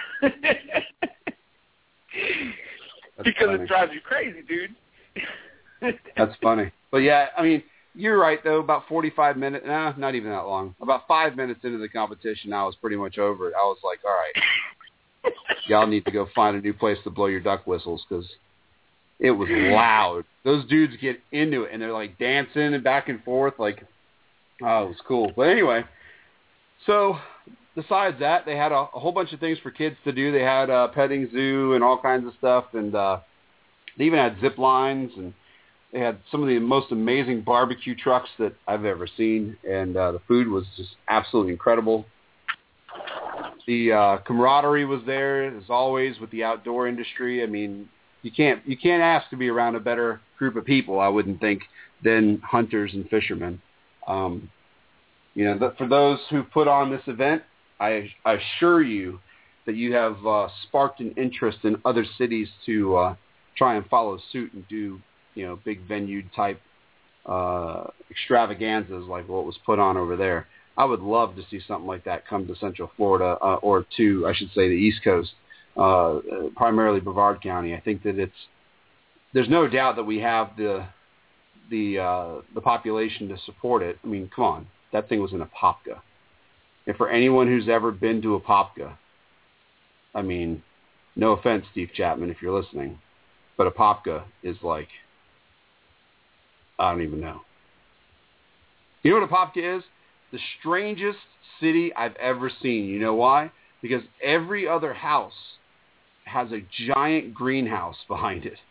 Because funny. It drives you crazy, dude. That's funny. But, yeah, I mean, you're right, though. About 45 minutes, not even that long. About 5 minutes into the competition, I was pretty much over it. I was like, all right, y'all need to go find a new place to blow your duck whistles because it was loud. Those dudes get into it, and they're, like, dancing and back and forth. Like, oh, it was cool. But anyway, so besides that, they had a whole bunch of things for kids to do. They had a petting zoo and all kinds of stuff, and they even had zip lines, and they had some of the most amazing barbecue trucks that I've ever seen, and the food was just absolutely incredible. The camaraderie was there, as always, with the outdoor industry. I mean, you can't ask to be around a better group of people, I wouldn't think, than hunters and fishermen. For those who put on this event, I assure you that you have sparked an interest in other cities to try and follow suit and do, big venue type extravaganzas like what was put on over there. I would love to see something like that come to Central Florida or to, I should say, the East Coast, primarily Brevard County. I think that there's no doubt that we have the population to support it. I mean, come on, that thing was in Apopka. And for anyone who's ever been to Apopka, I mean, no offense, Steve Chapman, if you're listening, but Apopka is like, I don't even know. You know what Apopka is? The strangest city I've ever seen. You know why? Because every other house has a giant greenhouse behind it.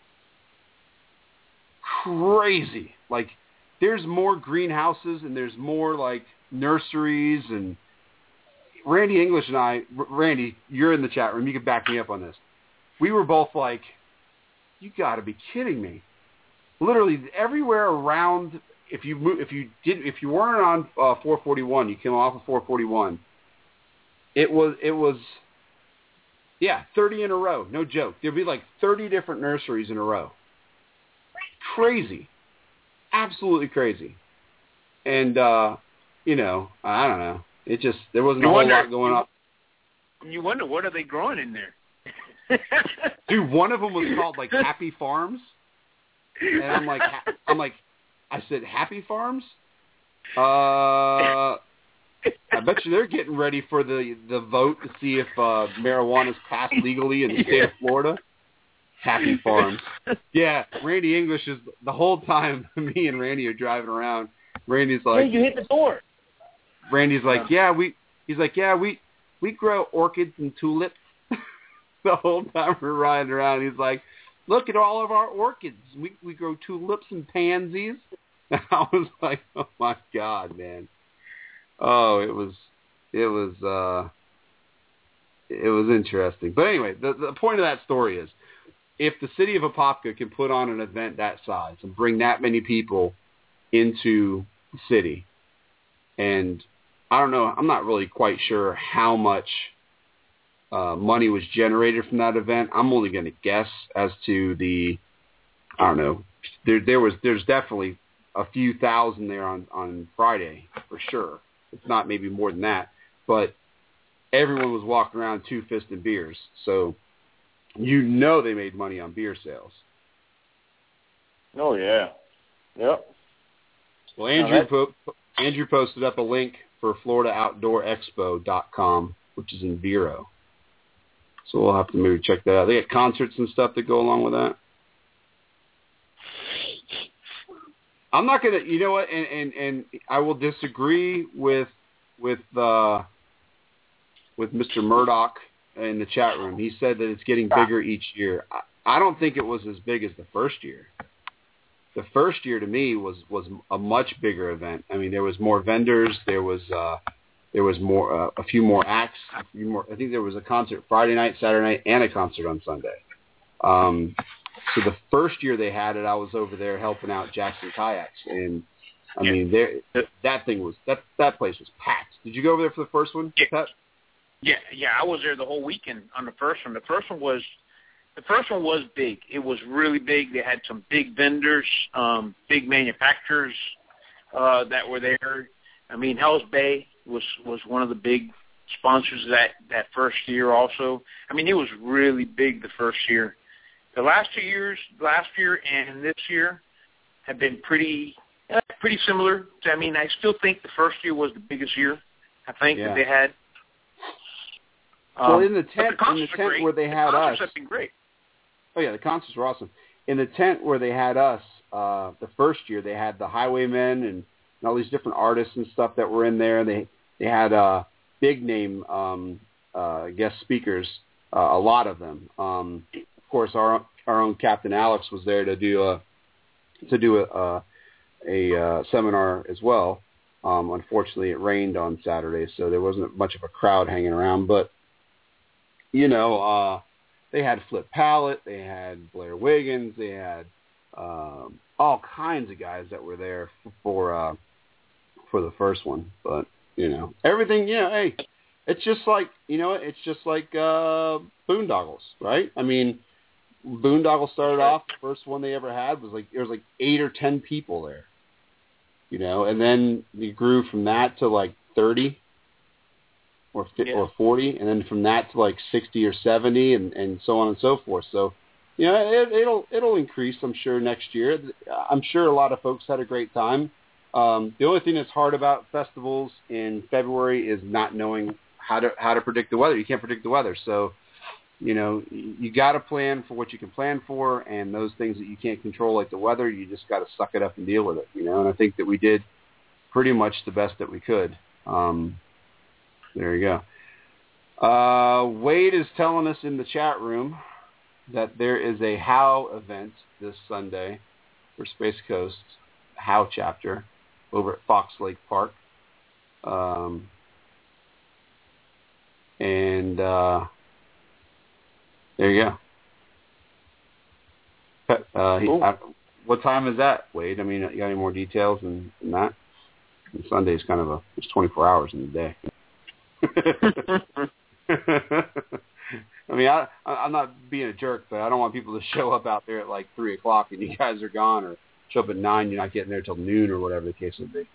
Crazy. Like, there's more greenhouses and there's more, like, nurseries. And Randy English and I, Randy, you're in the chat room. You can back me up on this. We were both like, you got to be kidding me. Literally everywhere around, if you weren't on 441, you came off of 441, it was 30 in a row. No joke. There'd be like 30 different nurseries in a row. Crazy. Absolutely crazy. And, I don't know. It just, there wasn't a whole lot going on. You wonder, what are they growing in there? Dude, one of them was called, like, Happy Farms. And I'm like, I said, Happy Farms? I bet you they're getting ready for the vote to see if marijuana's passed legally in the state of Florida. Happy Farms. Yeah, Randy English is, the whole time me and Randy are driving around, Randy's like, hey, you hit the door. Randy's like, we grow orchids and tulips. The whole time we're riding around, he's like, look at all of our orchids. We grow tulips and pansies. And I was like, oh my God, man. Oh, it was interesting. But anyway, the point of that story is, if the city of Apopka can put on an event that size and bring that many people into the city, and I don't know, I'm not really quite sure how much money was generated from that event. I'm only going to guess as to I don't know. There's definitely a few thousand there on Friday for sure. It's not maybe more than that, but everyone was walking around two-fisted beers, so they made money on beer sales. Oh yeah, yep. Well, Andrew posted up a link for FloridaOutdoorExpo.com, which is in Vero. So we'll have to maybe check that out. They got concerts and stuff that go along with that. I'm not gonna, you know what, and I will disagree with Mr. Murdoch in the chat room. He said that it's getting bigger each year. I don't think it was as big as the first year. The first year to me was a much bigger event. I mean, there was more vendors. There was more, a few more acts. I think there was a concert Friday night, Saturday night, and a concert on Sunday. So the first year they had it, I was over there helping out Jackson Kayaks, and I mean, that thing was that place was packed. Did you go over there for the first one, Pat? Yeah, I was there the whole weekend on the first one. The first one was big. It was really big. They had some big vendors, big manufacturers that were there. I mean, Hell's Bay was one of the big sponsors that first year also. I mean, it was really big the first year. The last 2 years, last year and this year, have been pretty similar. I still think the first year was the biggest year, I think, that they had. Well, in the tent where they had us, the concerts have been great. Oh yeah, the concerts were awesome. In the tent where they had us, the first year they had the Highwaymen and all these different artists and stuff that were in there. They had big name guest speakers, a lot of them. Of course, our own Captain Alex was there to do a seminar as well. Unfortunately, it rained on Saturday, so there wasn't much of a crowd hanging around. But they had Flip Pallett, they had Blair Wiggins, they had all kinds of guys that were there for the first one. But everything. Hey, it's just like Boondoggles, right? I mean, Boondoggles started off, the first one they ever had was there was 8 or 10 people there, and then you grew from that to 30 or 40, and then from that to 60 or 70, and so on and so forth. So, it'll increase, I'm sure, next year. I'm sure a lot of folks had a great time. The only thing that's hard about festivals in February is not knowing how to predict the weather. You can't predict the weather, so you got to plan for what you can plan for, and those things that you can't control, like the weather, you just got to suck it up and deal with it. And I think that we did pretty much the best that we could. There you go. Wade is telling us in the chat room that there is a HOW event this Sunday for Space Coast, HOW chapter, over at Fox Lake Park. There you go. What time is that, Wade? I mean, you got any more details than that? And Sunday's kind of it's 24 hours in the day. I mean, I'm not being a jerk, but I don't want people to show up out there at 3 o'clock and you guys are gone, or show up at 9, you're not getting there till noon, or whatever the case would be.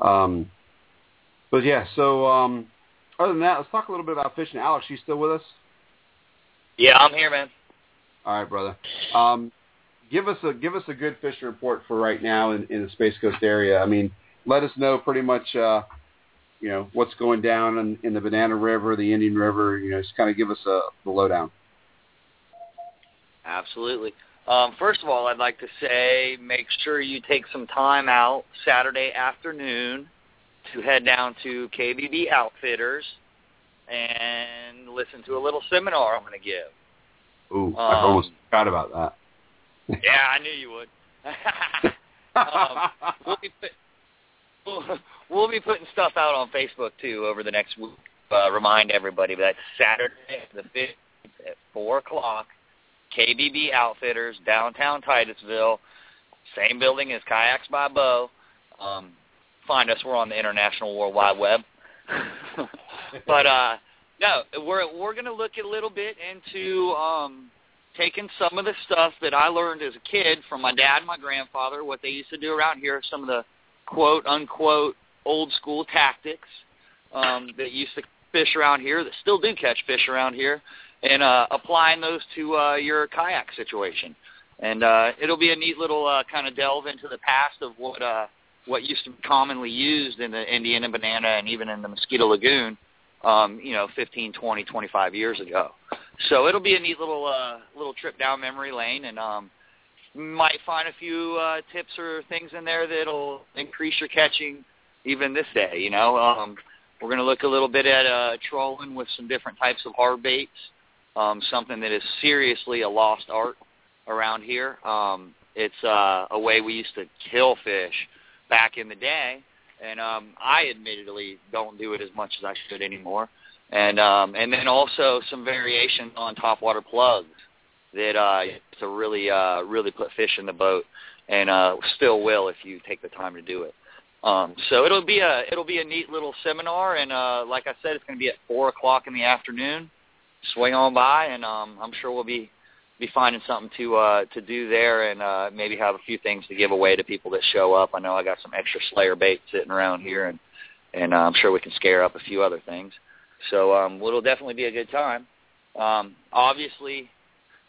But yeah, so other than that, let's talk a little bit about fishing. Alex, you still with us? Yeah, I'm here, man. All right, brother. Give us a good fishing report for right now in the Space Coast area. I mean, let us know pretty much what's going down in the Banana River, the Indian River. Just kind of give us the lowdown. Absolutely. First of all, I'd like to say make sure you take some time out Saturday afternoon to head down to KBB Outfitters and listen to a little seminar I'm going to give. Ooh, I almost forgot about that. Yeah, I knew you would. We'll be putting stuff out on Facebook, too, over the next week. Remind everybody that Saturday the 5th at 4 o'clock, KBB Outfitters, downtown Titusville, same building as Kayaks by Bo. Find us. We're on the International World Wide Web. But, no, we're going to look a little bit into taking some of the stuff that I learned as a kid from my dad and my grandfather, what they used to do around here, some of the quote-unquote old-school tactics that used to fish around here, that still do catch fish around here, and applying those to your kayak situation. And it'll be a neat little kind of delve into the past of what used to be commonly used in the Indian and Banana and even in the Mosquito Lagoon, 15, 20, 25 years ago. So it'll be a neat little trip down memory lane, and might find a few tips or things in there that'll increase your catching even this day. We're going to look a little bit at trolling with some different types of hard baits, something that is seriously a lost art around here. It's a way we used to kill fish back in the day, and I admittedly don't do it as much as I should anymore. And then also some variation on topwater plugs that to really put fish in the boat, and still will if you take the time to do it. So it'll be a neat little seminar, and like I said, it's going to be at 4 o'clock in the afternoon. Swing on by, and I'm sure we'll be finding something to do there, and maybe have a few things to give away to people that show up. I know I got some extra Slayer bait sitting around here, and I'm sure we can scare up a few other things. So it'll definitely be a good time. Obviously,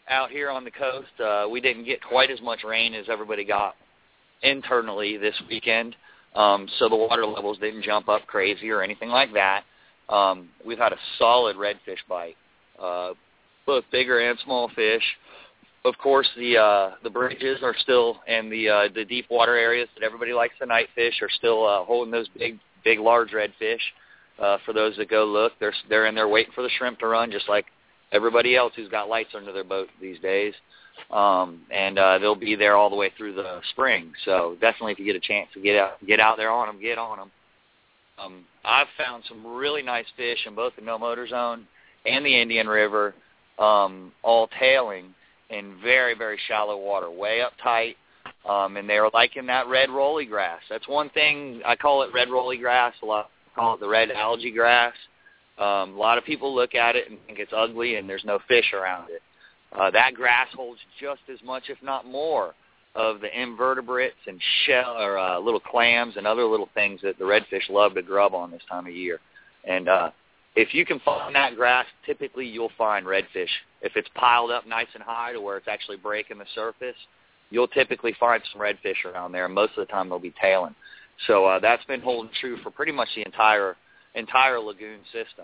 out here on the coast. We didn't get quite as much rain as everybody got internally this weekend, so the water levels didn't jump up crazy or anything like that. We've had a solid redfish bite, both bigger and small fish. Of course, the bridges are still, and the deep water areas that everybody likes to night fish are still holding those big, large redfish. For those that go look, they're in there waiting for the shrimp to run, just like everybody else who's got lights under their boat these days. And they'll be there all the way through the spring. So definitely, if you get a chance to get out there on them, get on them. I've found some really nice fish in both the No Motor Zone and the Indian River, all tailing in very, very shallow water, way up tight. And they're liking that red rolly grass. That's one thing. I call it red rolly grass. A lot call it the red algae grass. A lot of people look at it and think it's ugly and there's no fish around it. That grass holds just as much, if not more, of the invertebrates and shell or little clams and other little things that the redfish love to grub on this time of year. And if you can find that grass, typically you'll find redfish. If it's piled up nice and high to where it's actually breaking the surface, you'll typically find some redfish around there, and most of the time they'll be tailing. So that's been holding true for pretty much the entire lagoon system.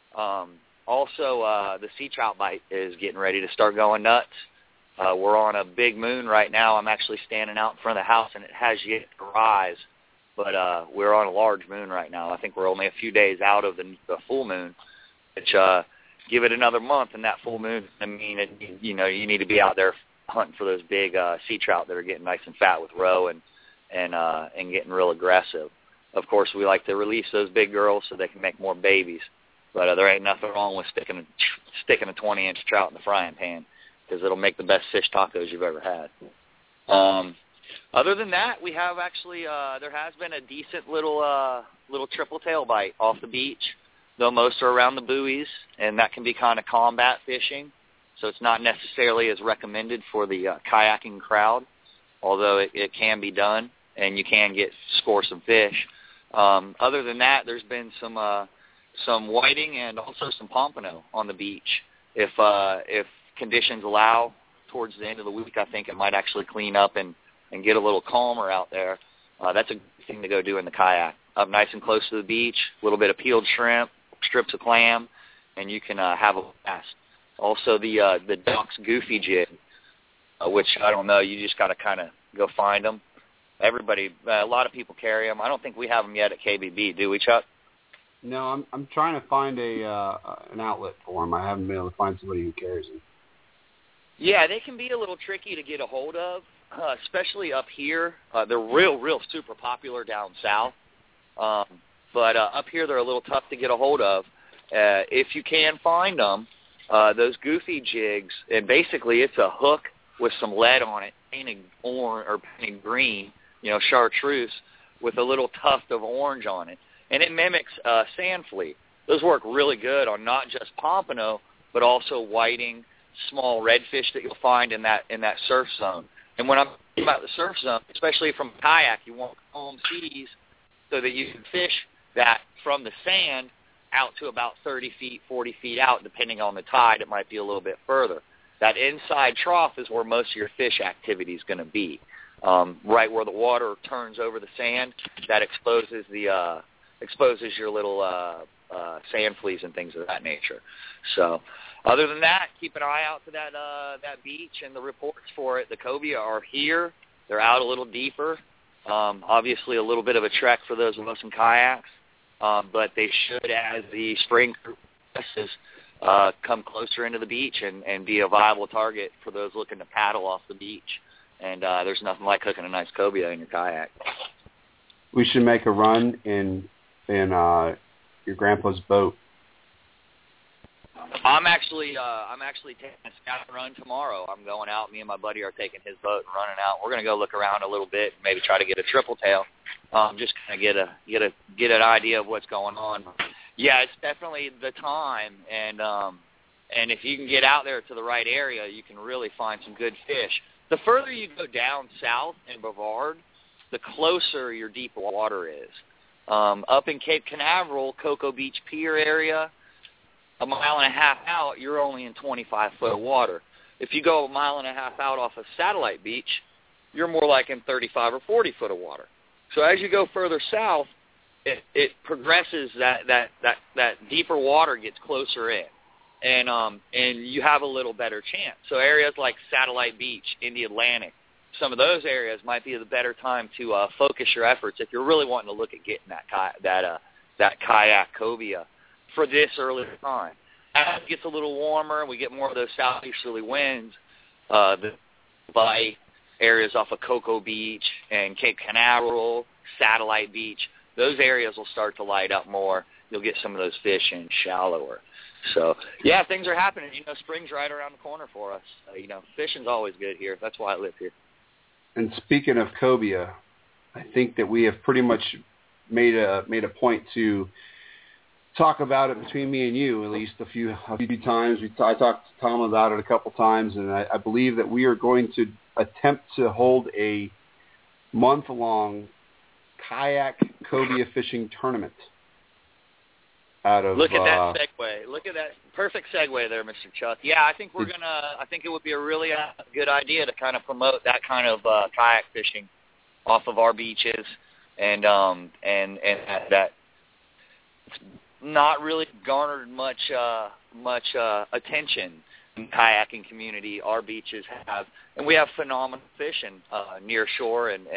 Also, the sea trout bite is getting ready to start going nuts. We're on a big moon right now. I'm actually standing out in front of the house, and it has yet to rise. But we're on a large moon right now. I think we're only a few days out of the full moon, which give it another month, and that full moon, I mean, you need to be out there hunting for those big sea trout that are getting nice and fat with roe and getting real aggressive. Of course, we like to release those big girls so they can make more babies. But there ain't nothing wrong with sticking a 20-inch trout in the frying pan, because it'll make the best fish tacos you've ever had. Other than that, we have actually there has been a decent little triple tail bite off the beach, though most are around the buoys, and that can be kind of combat fishing, so it's not necessarily as recommended for the kayaking crowd, although it can be done, and you can score some fish. Other than that, there's been some whiting and also some pompano on the beach. If conditions allow, towards the end of the week, I think it might actually clean up and get a little calmer out there. That's a good thing to go do in the kayak. Up nice and close to the beach, a little bit of peeled shrimp, strips of clam, and you can have a blast. Also, the Doc's Goofy Jig, which I don't know, you just got to kind of go find them. A lot of people carry them. I don't think we have them yet at KBB, do we, Chuck? No, I'm trying to find an outlet for them. I haven't been able to find somebody who carries them. Yeah, they can be a little tricky to get a hold of, especially up here. They're real super popular down south. But up here they're a little tough to get a hold of. If you can find them, those Goofy Jigs, and basically it's a hook with some lead on it, painted orange or painted green, chartreuse, with a little tuft of orange on it. And it mimics sand flea. Those work really good on not just pompano, but also whiting, small redfish that you'll find in that surf zone. And when I'm talking about the surf zone, especially from a kayak, you want calm seas so that you can fish that from the sand out to about 30 feet, 40 feet out, depending on the tide. It might be a little bit further. That inside trough is where most of your fish activity is going to be. Right where the water turns over the sand, that exposes your little sand fleas and things of that nature. So other than that, keep an eye out to that beach and the reports for it. The cobia are here. They're out a little deeper. Obviously a little bit of a trek for those of us in kayaks, but they should, as the spring progresses, come closer into the beach and be a viable target for those looking to paddle off the beach. And there's nothing like hooking a nice cobia in your kayak. We should make a run in your grandpa's boat. I'm actually taking a scout run tomorrow. I'm going out. Me and my buddy are taking his boat and running out. We're going to go look around a little bit, and maybe try to get a triple tail. Just kind of get an idea of what's going on. Yeah, it's definitely the time, and if you can get out there to the right area, you can really find some good fish. The further you go down south in Brevard, the closer your deep water is. Up in Cape Canaveral, Cocoa Beach Pier area, a mile and a half out, you're only in 25-foot of water. If you go a mile and a half out off a satellite beach, you're more like in 35 or 40 foot of water. So as you go further south, it progresses, that deeper water gets closer in, and you have a little better chance. So areas like Satellite Beach in the Atlantic, some of those areas might be the better time to focus your efforts if you're really wanting to look at getting that kayak cobia for this early time. As it gets a little warmer and we get more of those southeasterly winds, the by areas off of Cocoa Beach and Cape Canaveral, Satellite Beach, those areas will start to light up more. You'll get some of those fish in shallower. So, yeah, things are happening. Spring's right around the corner for us. Fishing's always good here. That's why I live here. And speaking of cobia, I think that we have pretty much made a point to talk about it between me and you at least a few times. I talked to Tom about it a couple times, and I believe that we are going to attempt to hold a month-long kayak cobia fishing tournament. Look at that segue. Look at that perfect segue there, Mr. Chuck. Yeah, I think I think it would be a really good idea to kind of promote that kind of kayak fishing off of our beaches, and that it's not really garnered much attention in the kayaking community. Our beaches have, and we have phenomenal fishing near shore, and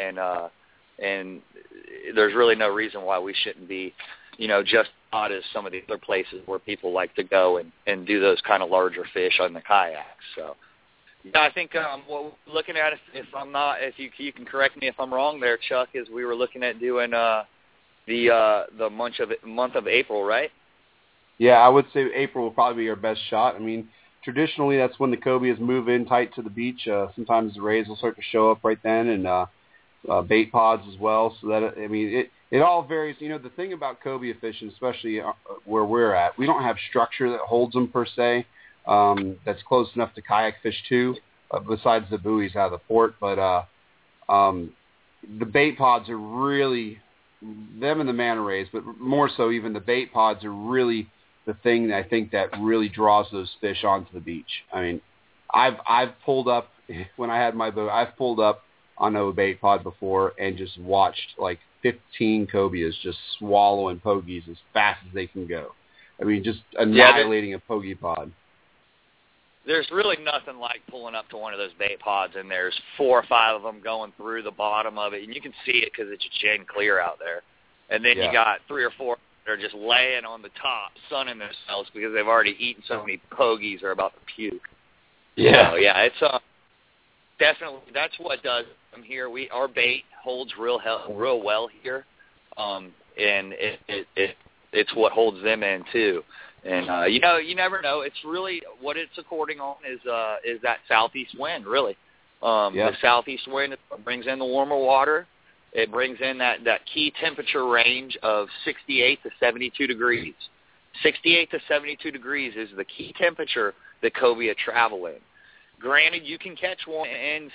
there's really no reason why we shouldn't be, just not as some of the other places where people like to go and do those kind of larger fish on the kayaks. So, yeah, I think what we're looking at, if you can correct me if I'm wrong there, Chuck, is we were looking at doing the month of April, right? Yeah, I would say April will probably be our best shot. I mean, traditionally that's when the cobias move in tight to the beach. Sometimes the rays will start to show up right then, and bait pods as well. So that, I mean, it all varies. The thing about cobia fishing, especially where we're at, we don't have structure that holds them per se. That's close enough to kayak fish too, besides the buoys out of the port. But the bait pods are really, them and the manta rays, but more so even the bait pods are really the thing that I think that really draws those fish onto the beach. I mean, I've pulled up, when I had my boat, I've pulled up on a bait pod before and just watched like 15 cobias just swallowing pogies as fast as they can go. I mean, just annihilating a pogie pod. There's really nothing like pulling up to one of those bait pods, and there's 4 or 5 of them going through the bottom of it, and you can see it because it's chain clear out there. And then you got 3 or 4 that are just laying on the top, sunning themselves because they've already eaten so many pogies they're about to puke. Yeah. So, yeah, it's definitely, that's what does them here. Our bait holds real well here, and it's what holds them in too. And you never know. It's really what it's according on is that southeast wind. Really, the southeast wind brings in the warmer water. It brings in that key temperature range of 68 to 72 degrees. 68 to 72 degrees is the key temperature that cobia travel in. Granted, you can catch one in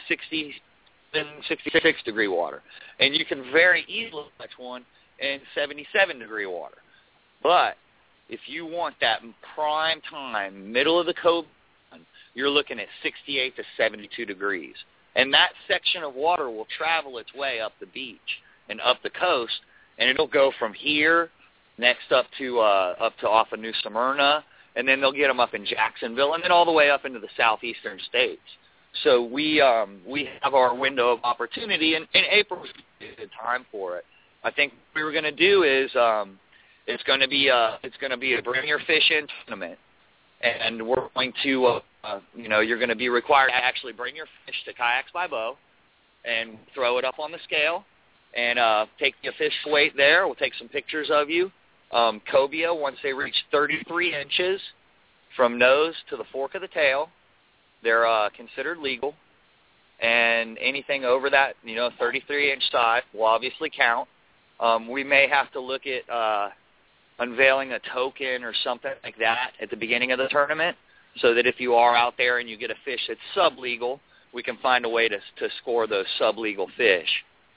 66 degree water, and you can very easily catch one in 77 degree water. But if you want that prime time, middle of the cobia, you're looking at 68 to 72 degrees. And that section of water will travel its way up the beach and up the coast, and it'll go from here next up to off of New Smyrna, and then they'll get them up in Jacksonville, and then all the way up into the southeastern states. So we have our window of opportunity, and April is a good time for it. I think what we were going to do is it's going to be a bring your fish in tournament, and we're going to you're going to be required to actually bring your fish to Kayaks by Bo and throw it up on the scale and take your fish weight there. We'll take some pictures of you. Cobia, once they reach 33 inches from nose to the fork of the tail, they're considered legal. And anything over that, 33-inch size will obviously count. We may have to look at unveiling a token or something like that at the beginning of the tournament, so that if you are out there and you get a fish that's sub-legal, we can find a way to score those sub-legal fish.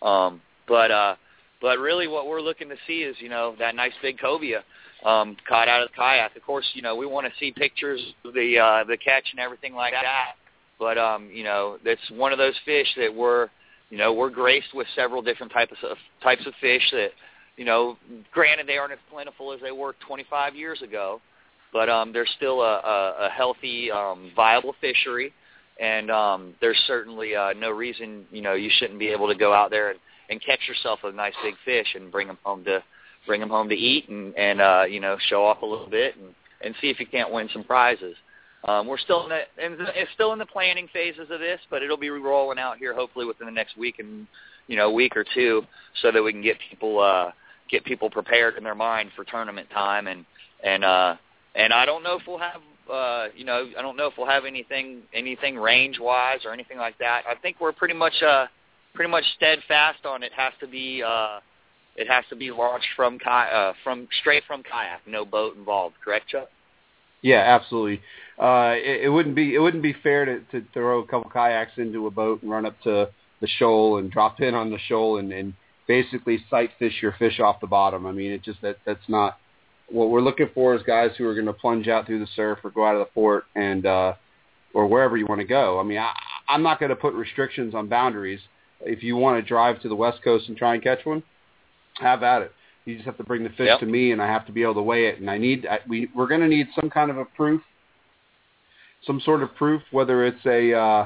But really what we're looking to see is, that nice big cobia caught out of the kayak. Of course, we want to see pictures of the catch and everything like that. But that's one of those fish that we're graced with several different types of fish that, granted they aren't as plentiful as they were 25 years ago, but there's still a healthy, viable fishery, and there's certainly no reason you shouldn't be able to go out there and catch yourself a nice big fish and bring them home to eat and show off a little bit and see if you can't win some prizes. We're still in the planning phases of this, but it'll be rolling out here hopefully within the next week week or two, so that we can get people prepared in their mind for tournament time and I don't know if we'll have I don't know if we'll have anything range wise or anything like that. I think we're pretty much steadfast on it has to be launched from straight from kayak, no boat involved. Correct, Chuck? Yeah, absolutely. It wouldn't be fair to throw a couple kayaks into a boat and run up to the shoal and drop in on the shoal and basically sight fish your fish off the bottom. I mean, that's not what we're looking for. Is guys who are going to plunge out through the surf or go out of the port and or wherever you want to go. I mean, I'm not going to put restrictions on boundaries. If you want to drive to the West Coast and try and catch one, have at it. You just have to bring the fish to me, and I have to be able to weigh it. And we're going to need some kind of a proof, some sort of proof, whether it's a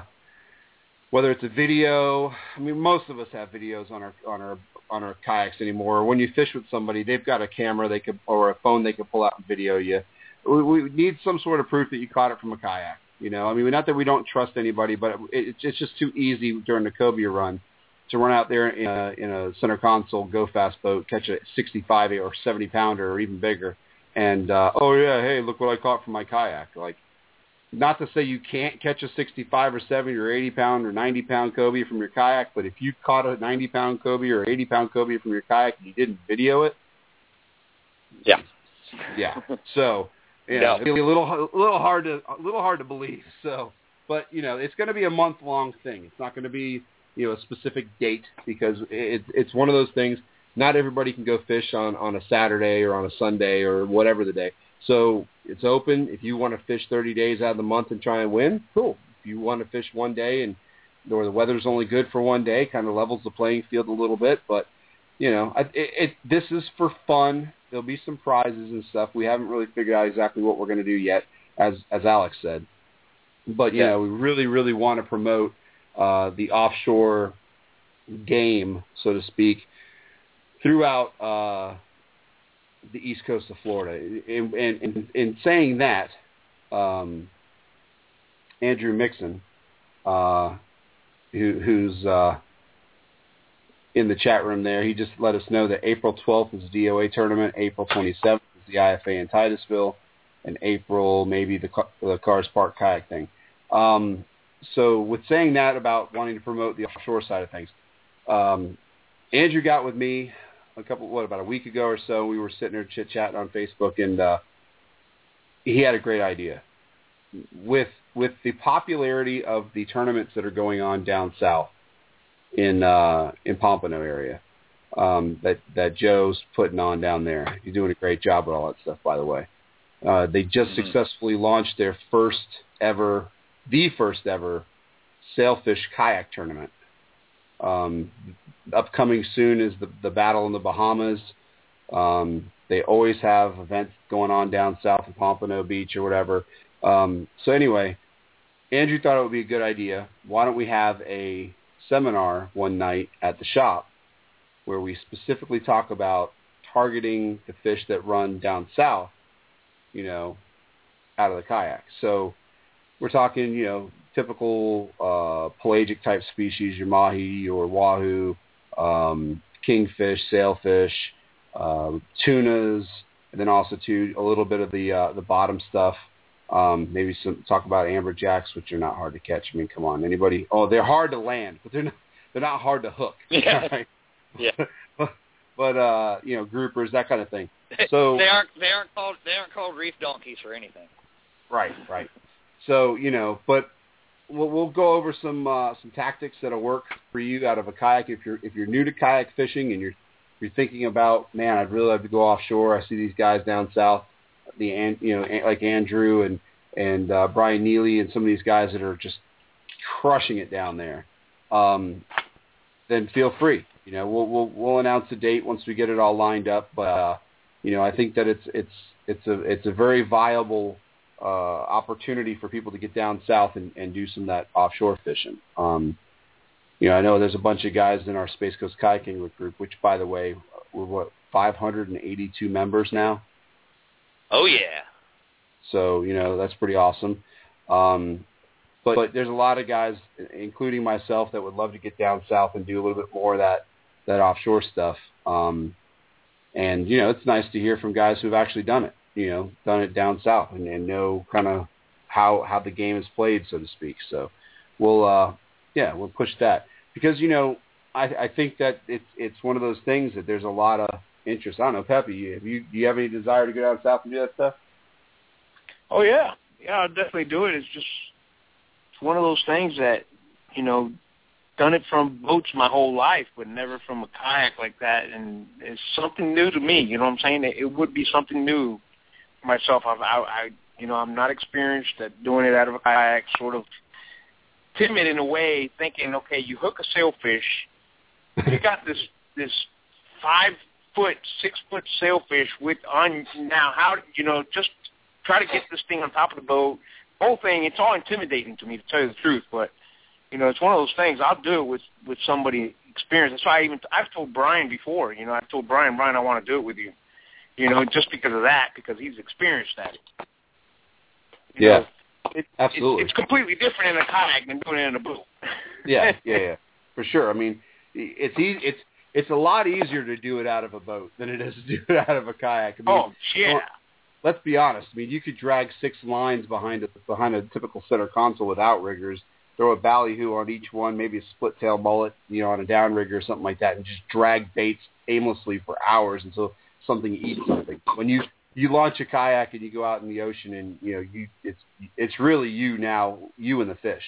video. I mean, most of us have videos on our kayaks anymore. When you fish with somebody, they've got a camera or a phone they can pull out and video you. We need some sort of proof that you caught it from a kayak. I mean, not that we don't trust anybody, but it's just too easy during the Cobia run to run out there in a center console go fast boat, catch a 65 or 70 pounder or even bigger, and hey, look what I caught from my kayak. Like, not to say you can't catch a 65 or 70 or 80 pound or 90 pound cobia from your kayak, but if you caught a 90 pound cobia or 80 pound cobia from your kayak and you didn't video it, so it'll be a little hard to believe. So, but it's going to be a month-long thing. It's not going to be a specific date, because it's one of those things. Not everybody can go fish on a Saturday or on a Sunday or whatever the day. So it's open. If you want to fish 30 days out of the month and try and win, cool. If you want to fish one day or the weather's only good for one day, kind of levels the playing field a little bit. But this is for fun. There'll be some prizes and stuff. We haven't really figured out exactly what we're going to do yet, as Alex said. But we really, really want to promote the offshore game, so to speak, throughout the east coast of Florida. In saying that, Andrew Mixon, who's in the chat room there, he just let us know that April 12th is the DOA tournament, April 27th is the IFA in Titusville, and April maybe the Cars Park kayak thing. So with saying that about wanting to promote the offshore side of things, Andrew got with me about a week ago or so. We were sitting there chit-chatting on Facebook, and he had a great idea. With the popularity of the tournaments that are going on down south in Pompano area, that Joe's putting on down there. He's doing a great job with all that stuff, by the way. They just successfully launched their first ever sailfish kayak tournament. Upcoming soon is the Battle in the Bahamas. They always have events going on down south in Pompano Beach or whatever. So anyway, Andrew thought it would be a good idea. Why don't we have a seminar one night at the shop where we specifically talk about targeting the fish that run down south, out of the kayak. So we're talking, typical pelagic type species, your mahi or wahoo, kingfish, sailfish, tunas, and then also a little bit of the bottom stuff. Maybe talk about amberjacks, which are not hard to catch. I mean, come on, anybody? Oh, they're hard to land, but they're not hard to hook. Yeah. Right? Yeah. But groupers, that kind of thing. So they aren't called reef donkeys for anything. Right. So but we'll go over some tactics that'll work for you out of a kayak. If you're new to kayak fishing and you're thinking about, man, I'd really love to go offshore. I see these guys down south, like Andrew and Brian Neely and some of these guys that are just crushing it down there, then feel free. You know, we'll announce the date once we get it all lined up. But you know, I think that it's a very viable opportunity for people to get down south and do some of that offshore fishing. You know, I know there's a bunch of guys in our Space Coast Kayaking group, which, by the way, we're 582 members now. Oh yeah. So you know, that's pretty awesome. But there's a lot of guys, including myself, that would love to get down south and do a little bit more of that offshore stuff. And you know, it's nice to hear from guys who've actually done it. You know, done it down south and know kind of how the game is played, so to speak. So we'll push that because you know I think that it's one of those things that there's a lot of interest. I don't know, Peppy, do you have any desire to go down south and do that stuff? Oh yeah, I'll definitely do it. It's one of those things that, you know, done it from boats my whole life, but never from a kayak like that, and it's something new to me. You know what I'm saying? It would be something new for myself. I'm not experienced at doing it out of a kayak, sort of timid in a way, thinking, okay, you hook a sailfish, you got this 5-foot, 6-foot sailfish now how, you know, just try to get this thing on top of the boat. Whole thing, it's all intimidating to me, to tell you the truth, but you know, it's one of those things. I'll do it with somebody experienced. That's why I've told Brian before. You know, I've told Brian, I want to do it with you. You know, just because of that, because he's experienced at it. You know, absolutely. It's completely different in a kayak than doing it in a boat. yeah, for sure. I mean, it's a lot easier to do it out of a boat than it is to do it out of a kayak. I mean, let's be honest. I mean, you could drag 6 lines behind a typical center console with outriggers, throw a ballyhoo on each one, maybe a split tail mullet, you know, on a downrigger or something like that, and just drag baits aimlessly for hours until something eats something. When you launch a kayak and you go out in the ocean, and you know, it's really you and the fish.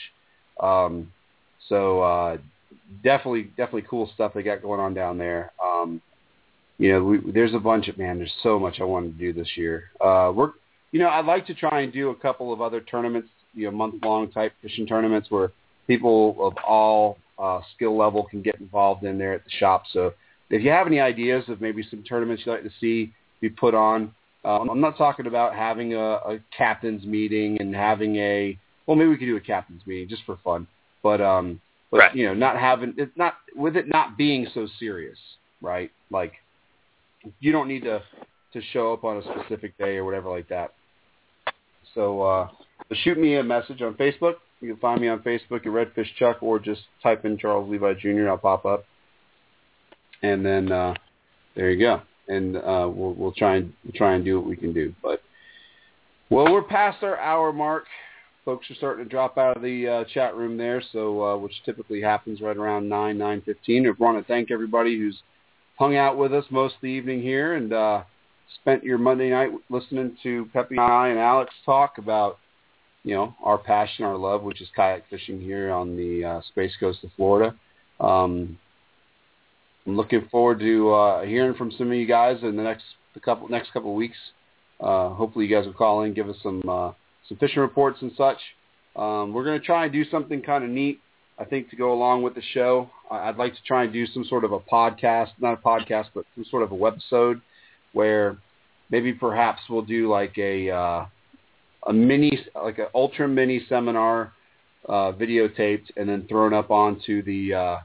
So definitely cool stuff they got going on down there. You know, there's a bunch of, there's so much I wanted to do this year. I'd like to try and do a couple of other tournaments, you know, month-long type fishing tournaments where people of all skill level can get involved in there at the shop. So if you have any ideas of maybe some tournaments you'd like to see be put on, I'm not talking about having a captain's meeting and having maybe we could do a captain's meeting just for fun, but right. You know, not being so serious, right? Like, you don't need to show up on a specific day or whatever like that. So shoot me a message on Facebook. You can find me on Facebook at Redfish Chuck, or just type in Charles Levi Jr. and I'll pop up. And then there you go. And we'll try and do what we can do. But we're past our hour mark. Folks are starting to drop out of the chat room there, so which typically happens right around 9:15. I want to thank everybody who's hung out with us most of the evening here and spent your Monday night listening to Peppy and I and Alex talk about, you know, our passion, our love, which is kayak fishing here on the Space Coast of Florida. I'm looking forward to hearing from some of you guys in the next couple of weeks. Hopefully you guys will call in, give us some fishing reports and such. We're going to try and do something kind of neat, I think, to go along with the show. I'd like to try and do some sort of a podcast, not a podcast, but some sort of a webisode where maybe perhaps we'll do like a mini, like an ultra mini seminar, videotaped and then thrown up onto the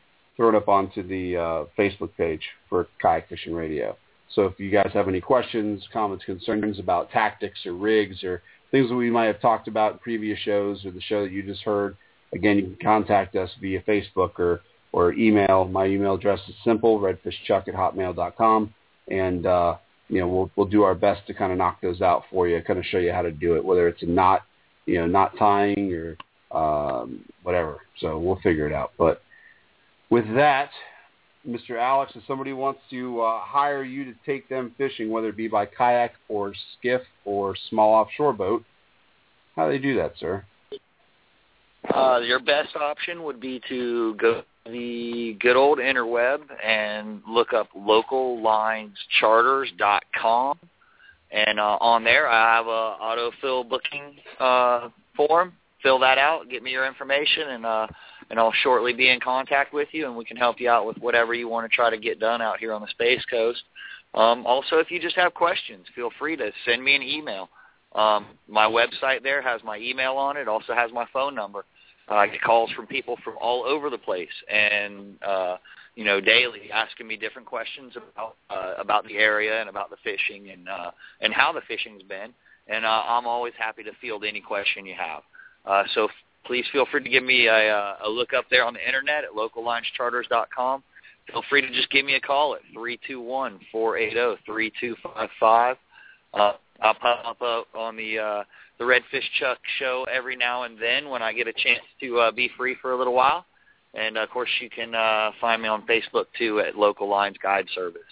Facebook page for Kayak Fishing Radio. So if you guys have any questions, comments, concerns about tactics or rigs or things that we might have talked about in previous shows or the show that you just heard, again, you can contact us via Facebook or email. My email address is simple, redfishchuck@hotmail.com. And, you know, we'll do our best to kind of knock those out for you, kind of show you how to do it, whether it's a knot tying or whatever. So we'll figure it out. But with that, Mr. Alex, if somebody wants to hire you to take them fishing, whether it be by kayak or skiff or small offshore boat, how do they do that, sir? Your best option would be to go to the good old interweb and look up locallinescharters.com. And on there, I have a autofill booking form. fill that out, get me your information, and I'll shortly be in contact with you, and we can help you out with whatever you want to try to get done out here on the Space Coast. Also, if you just have questions, feel free to send me an email. My website there has my email on it. Also has my phone number. I get calls from people from all over the place, and daily asking me different questions about the area and about the fishing and how the fishing's been. And I'm always happy to field any question you have. So please feel free to give me a look up there on the internet at locallinescharters.com. Feel free to just give me a call at 321-480-3255. I'll pop up on the Redfish Chuck show every now and then when I get a chance to be free for a little while. And, of course, you can find me on Facebook, too, at Local Lines Guide Service.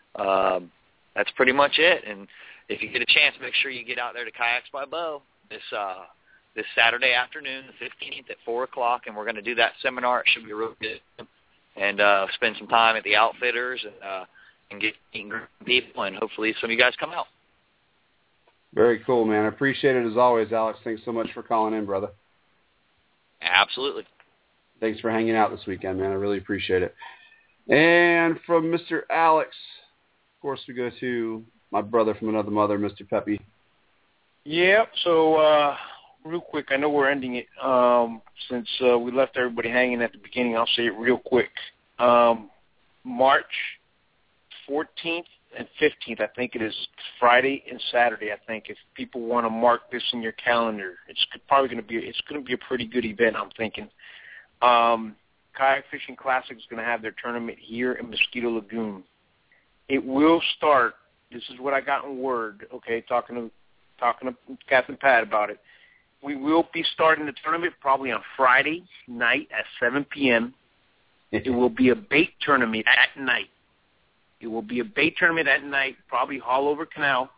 That's pretty much it. And if you get a chance, make sure you get out there to Kayaks by Bo this Saturday afternoon, the 15th at 4 o'clock, and we're going to do that seminar. It should be real good. And spend some time at the outfitters and get meeting people, and hopefully some of you guys come out. Very cool, man. I appreciate it as always, Alex. Thanks so much for calling in, brother. Absolutely. Thanks for hanging out this weekend, man. I really appreciate it. And from Mr. Alex, of course, we go to my brother from another mother, Mr. Pepe. Yep. So real quick, I know we're ending it. Since we left everybody hanging at the beginning, I'll say it real quick. March 14th and 15th, I think it is Friday and Saturday. I think if people want to mark this in your calendar, it's probably going to be a pretty good event. I'm thinking. Kayak Fishing Classic is going to have their tournament here in Mosquito Lagoon. It will start. This is what I got in word. Okay, talking to Captain Pat about it. We will be starting the tournament probably on Friday night at 7 p.m. It will be a bait tournament at night. It will be a bait tournament at night, probably Haulover Canal.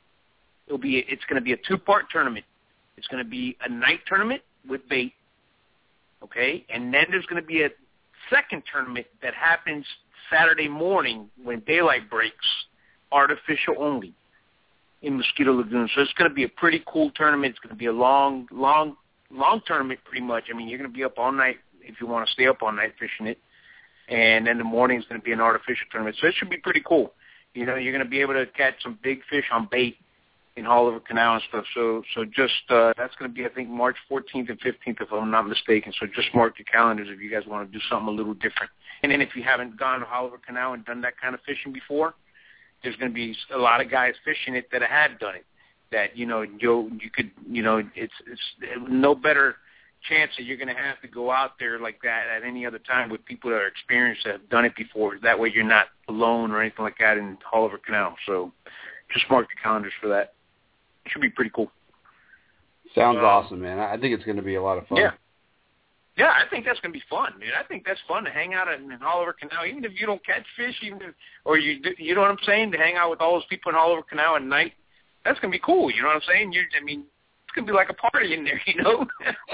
It's going to be a two-part tournament. It's going to be a night tournament with bait, okay? And then there's going to be a second tournament that happens Saturday morning when daylight breaks, artificial only, in Mosquito Lagoon. So it's going to be a pretty cool tournament. It's going to be a long tournament pretty much. I mean, you're going to be up all night if you want to stay up all night fishing it. And then the morning is going to be an artificial tournament. So it should be pretty cool. You're going to be able to catch some big fish on bait in Haulover Canal and stuff. So just that's going to be, I think, March 14th and 15th, if I'm not mistaken. So just mark your calendars if you guys want to do something a little different. And then if you haven't gone to Haulover Canal and done that kind of fishing before, there's going to be a lot of guys fishing it that have done it. That you could it's no better chance that you're going to have to go out there like that at any other time with people that are experienced that have done it before. That way you're not alone or anything like that in Haulover Canal. So just mark the calendars for that. It should be pretty cool. Sounds awesome, man. I think it's going to be a lot of fun. Yeah, I think that's going to be fun, man. I think that's fun to hang out in Haulover Canal, even if you don't catch fish, you know what I'm saying, to hang out with all those people in Haulover Canal at night. That's going to be cool, you know what I'm saying? It's going to be like a party in there, you know?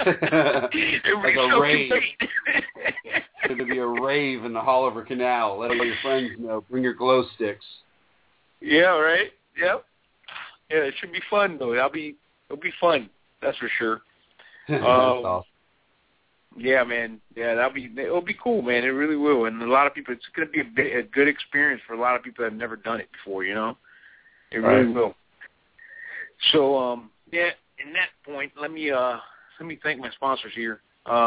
Like a rave. It's going to be a rave in the Haulover Canal. Let all your friends know. Bring your glow sticks. Yeah, right? Yep. Yeah, it should be fun, though. It'll be fun. That's for sure. That's awesome. Yeah, man. Yeah, it'll be cool, man. It really will. And a lot of people, it's going to be a good experience for a lot of people that have never done it before, you know? It really will. So, yeah, in that point, let me thank my sponsors here.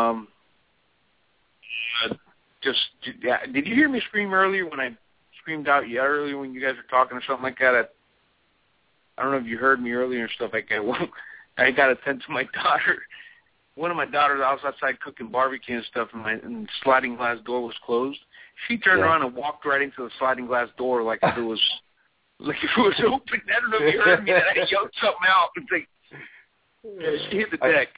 Did you hear me scream earlier when I screamed out earlier when you guys were talking or something like that? I don't know if you heard me earlier and stuff like that. Well, I got to tend to my daughter. One of my daughters, I was outside cooking barbecue and stuff, and the sliding glass door was closed. She turned around and walked right into the sliding glass door like if it was open. I don't know if you heard me. That I yelled something out and think, yeah, she hit the deck.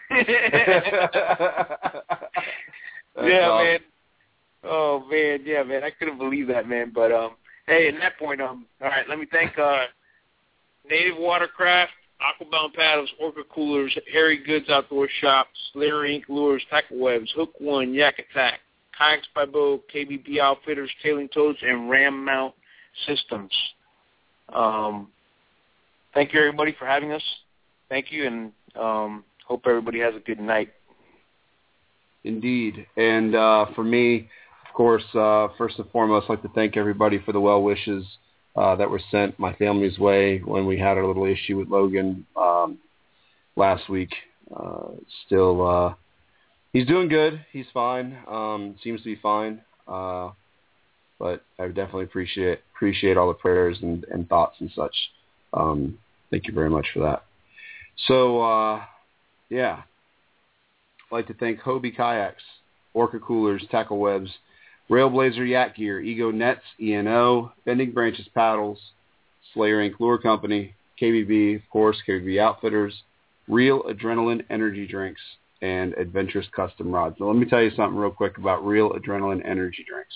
Yeah, awesome. Man. Oh man, yeah, man. I couldn't believe that, man. But hey, at that point, all right. Let me thank Native Watercraft, Aquabound Paddles, Orca Coolers, Harry Goods Outdoor Shops, Lair Inc. Lures, Tackle Webs, Hook One, Yak Attack, Kayaks by Bo, KBB Outfitters, Tailing Toads, and Ram Mount Systems. Thank you, everybody, for having us. Thank you, and hope everybody has a good night. Indeed. And for me, of course, first and foremost, I'd like to thank everybody for the well wishes that were sent my family's way when we had our little issue with Logan last week. Still, he's doing good. He's fine. Seems to be fine. But I definitely appreciate all the prayers and thoughts and such. Thank you very much for that. So, yeah. I'd like to thank Hobie Kayaks, Orca Coolers, Tackle Webs, Railblazer Yak Gear, Ego Nets, E&O, Bending Branches Paddles, Slayer Inc. Lure Company, KBB, of course, KBB Outfitters, Real Adrenaline Energy Drinks, and Adventurous Custom Rods. Now, let me tell you something real quick about Real Adrenaline Energy Drinks.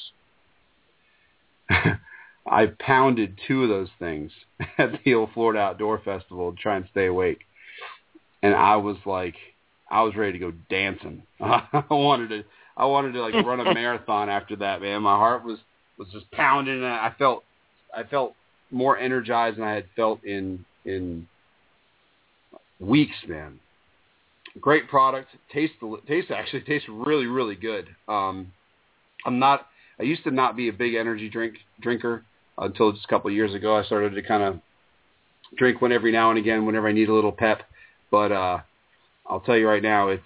I pounded 2 of those things at the old Florida Outdoor Festival to try and stay awake. And I was ready to go dancing. I wanted to like run a marathon after that, man. My heart was just pounding, and I felt more energized than I had felt in weeks, man. Great product. Taste actually tastes really, really good. I used to not be a big energy drinker until just a couple of years ago. I started to kind of drink one every now and again whenever I need a little pep. But I'll tell you right now, it's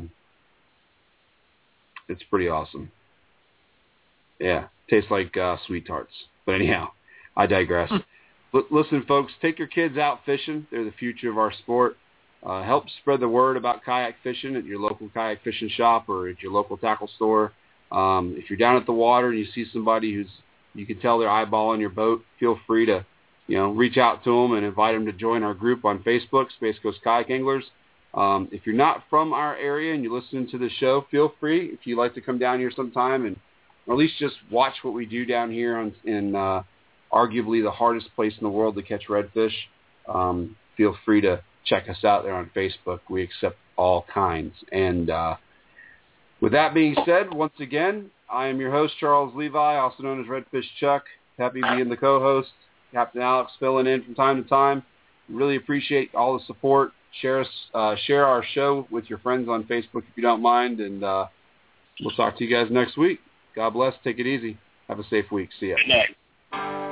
pretty awesome. Yeah, tastes like Sweet Tarts. But anyhow, I digress. Listen, folks, take your kids out fishing. They're the future of our sport. Help spread the word about kayak fishing at your local kayak fishing shop or at your local tackle store. If you're down at the water and you see somebody you can tell they're eyeballing your boat, feel free to, reach out to them and invite them to join our group on Facebook, Space Coast Kayak Anglers. If you're not from our area and you're listening to the show, feel free, if you'd like to come down here sometime or at least just watch what we do down here in arguably the hardest place in the world to catch redfish. Feel free to check us out there on Facebook. We accept all kinds. And with that being said, once again, I am your host, Charles Levi, also known as Redfish Chuck. Happy being the co-host. Captain Alex filling in from time to time. Really appreciate all the support. Share our show with your friends on Facebook if you don't mind, and we'll talk to you guys next week. God bless. Take it easy. Have a safe week. See ya. Good night.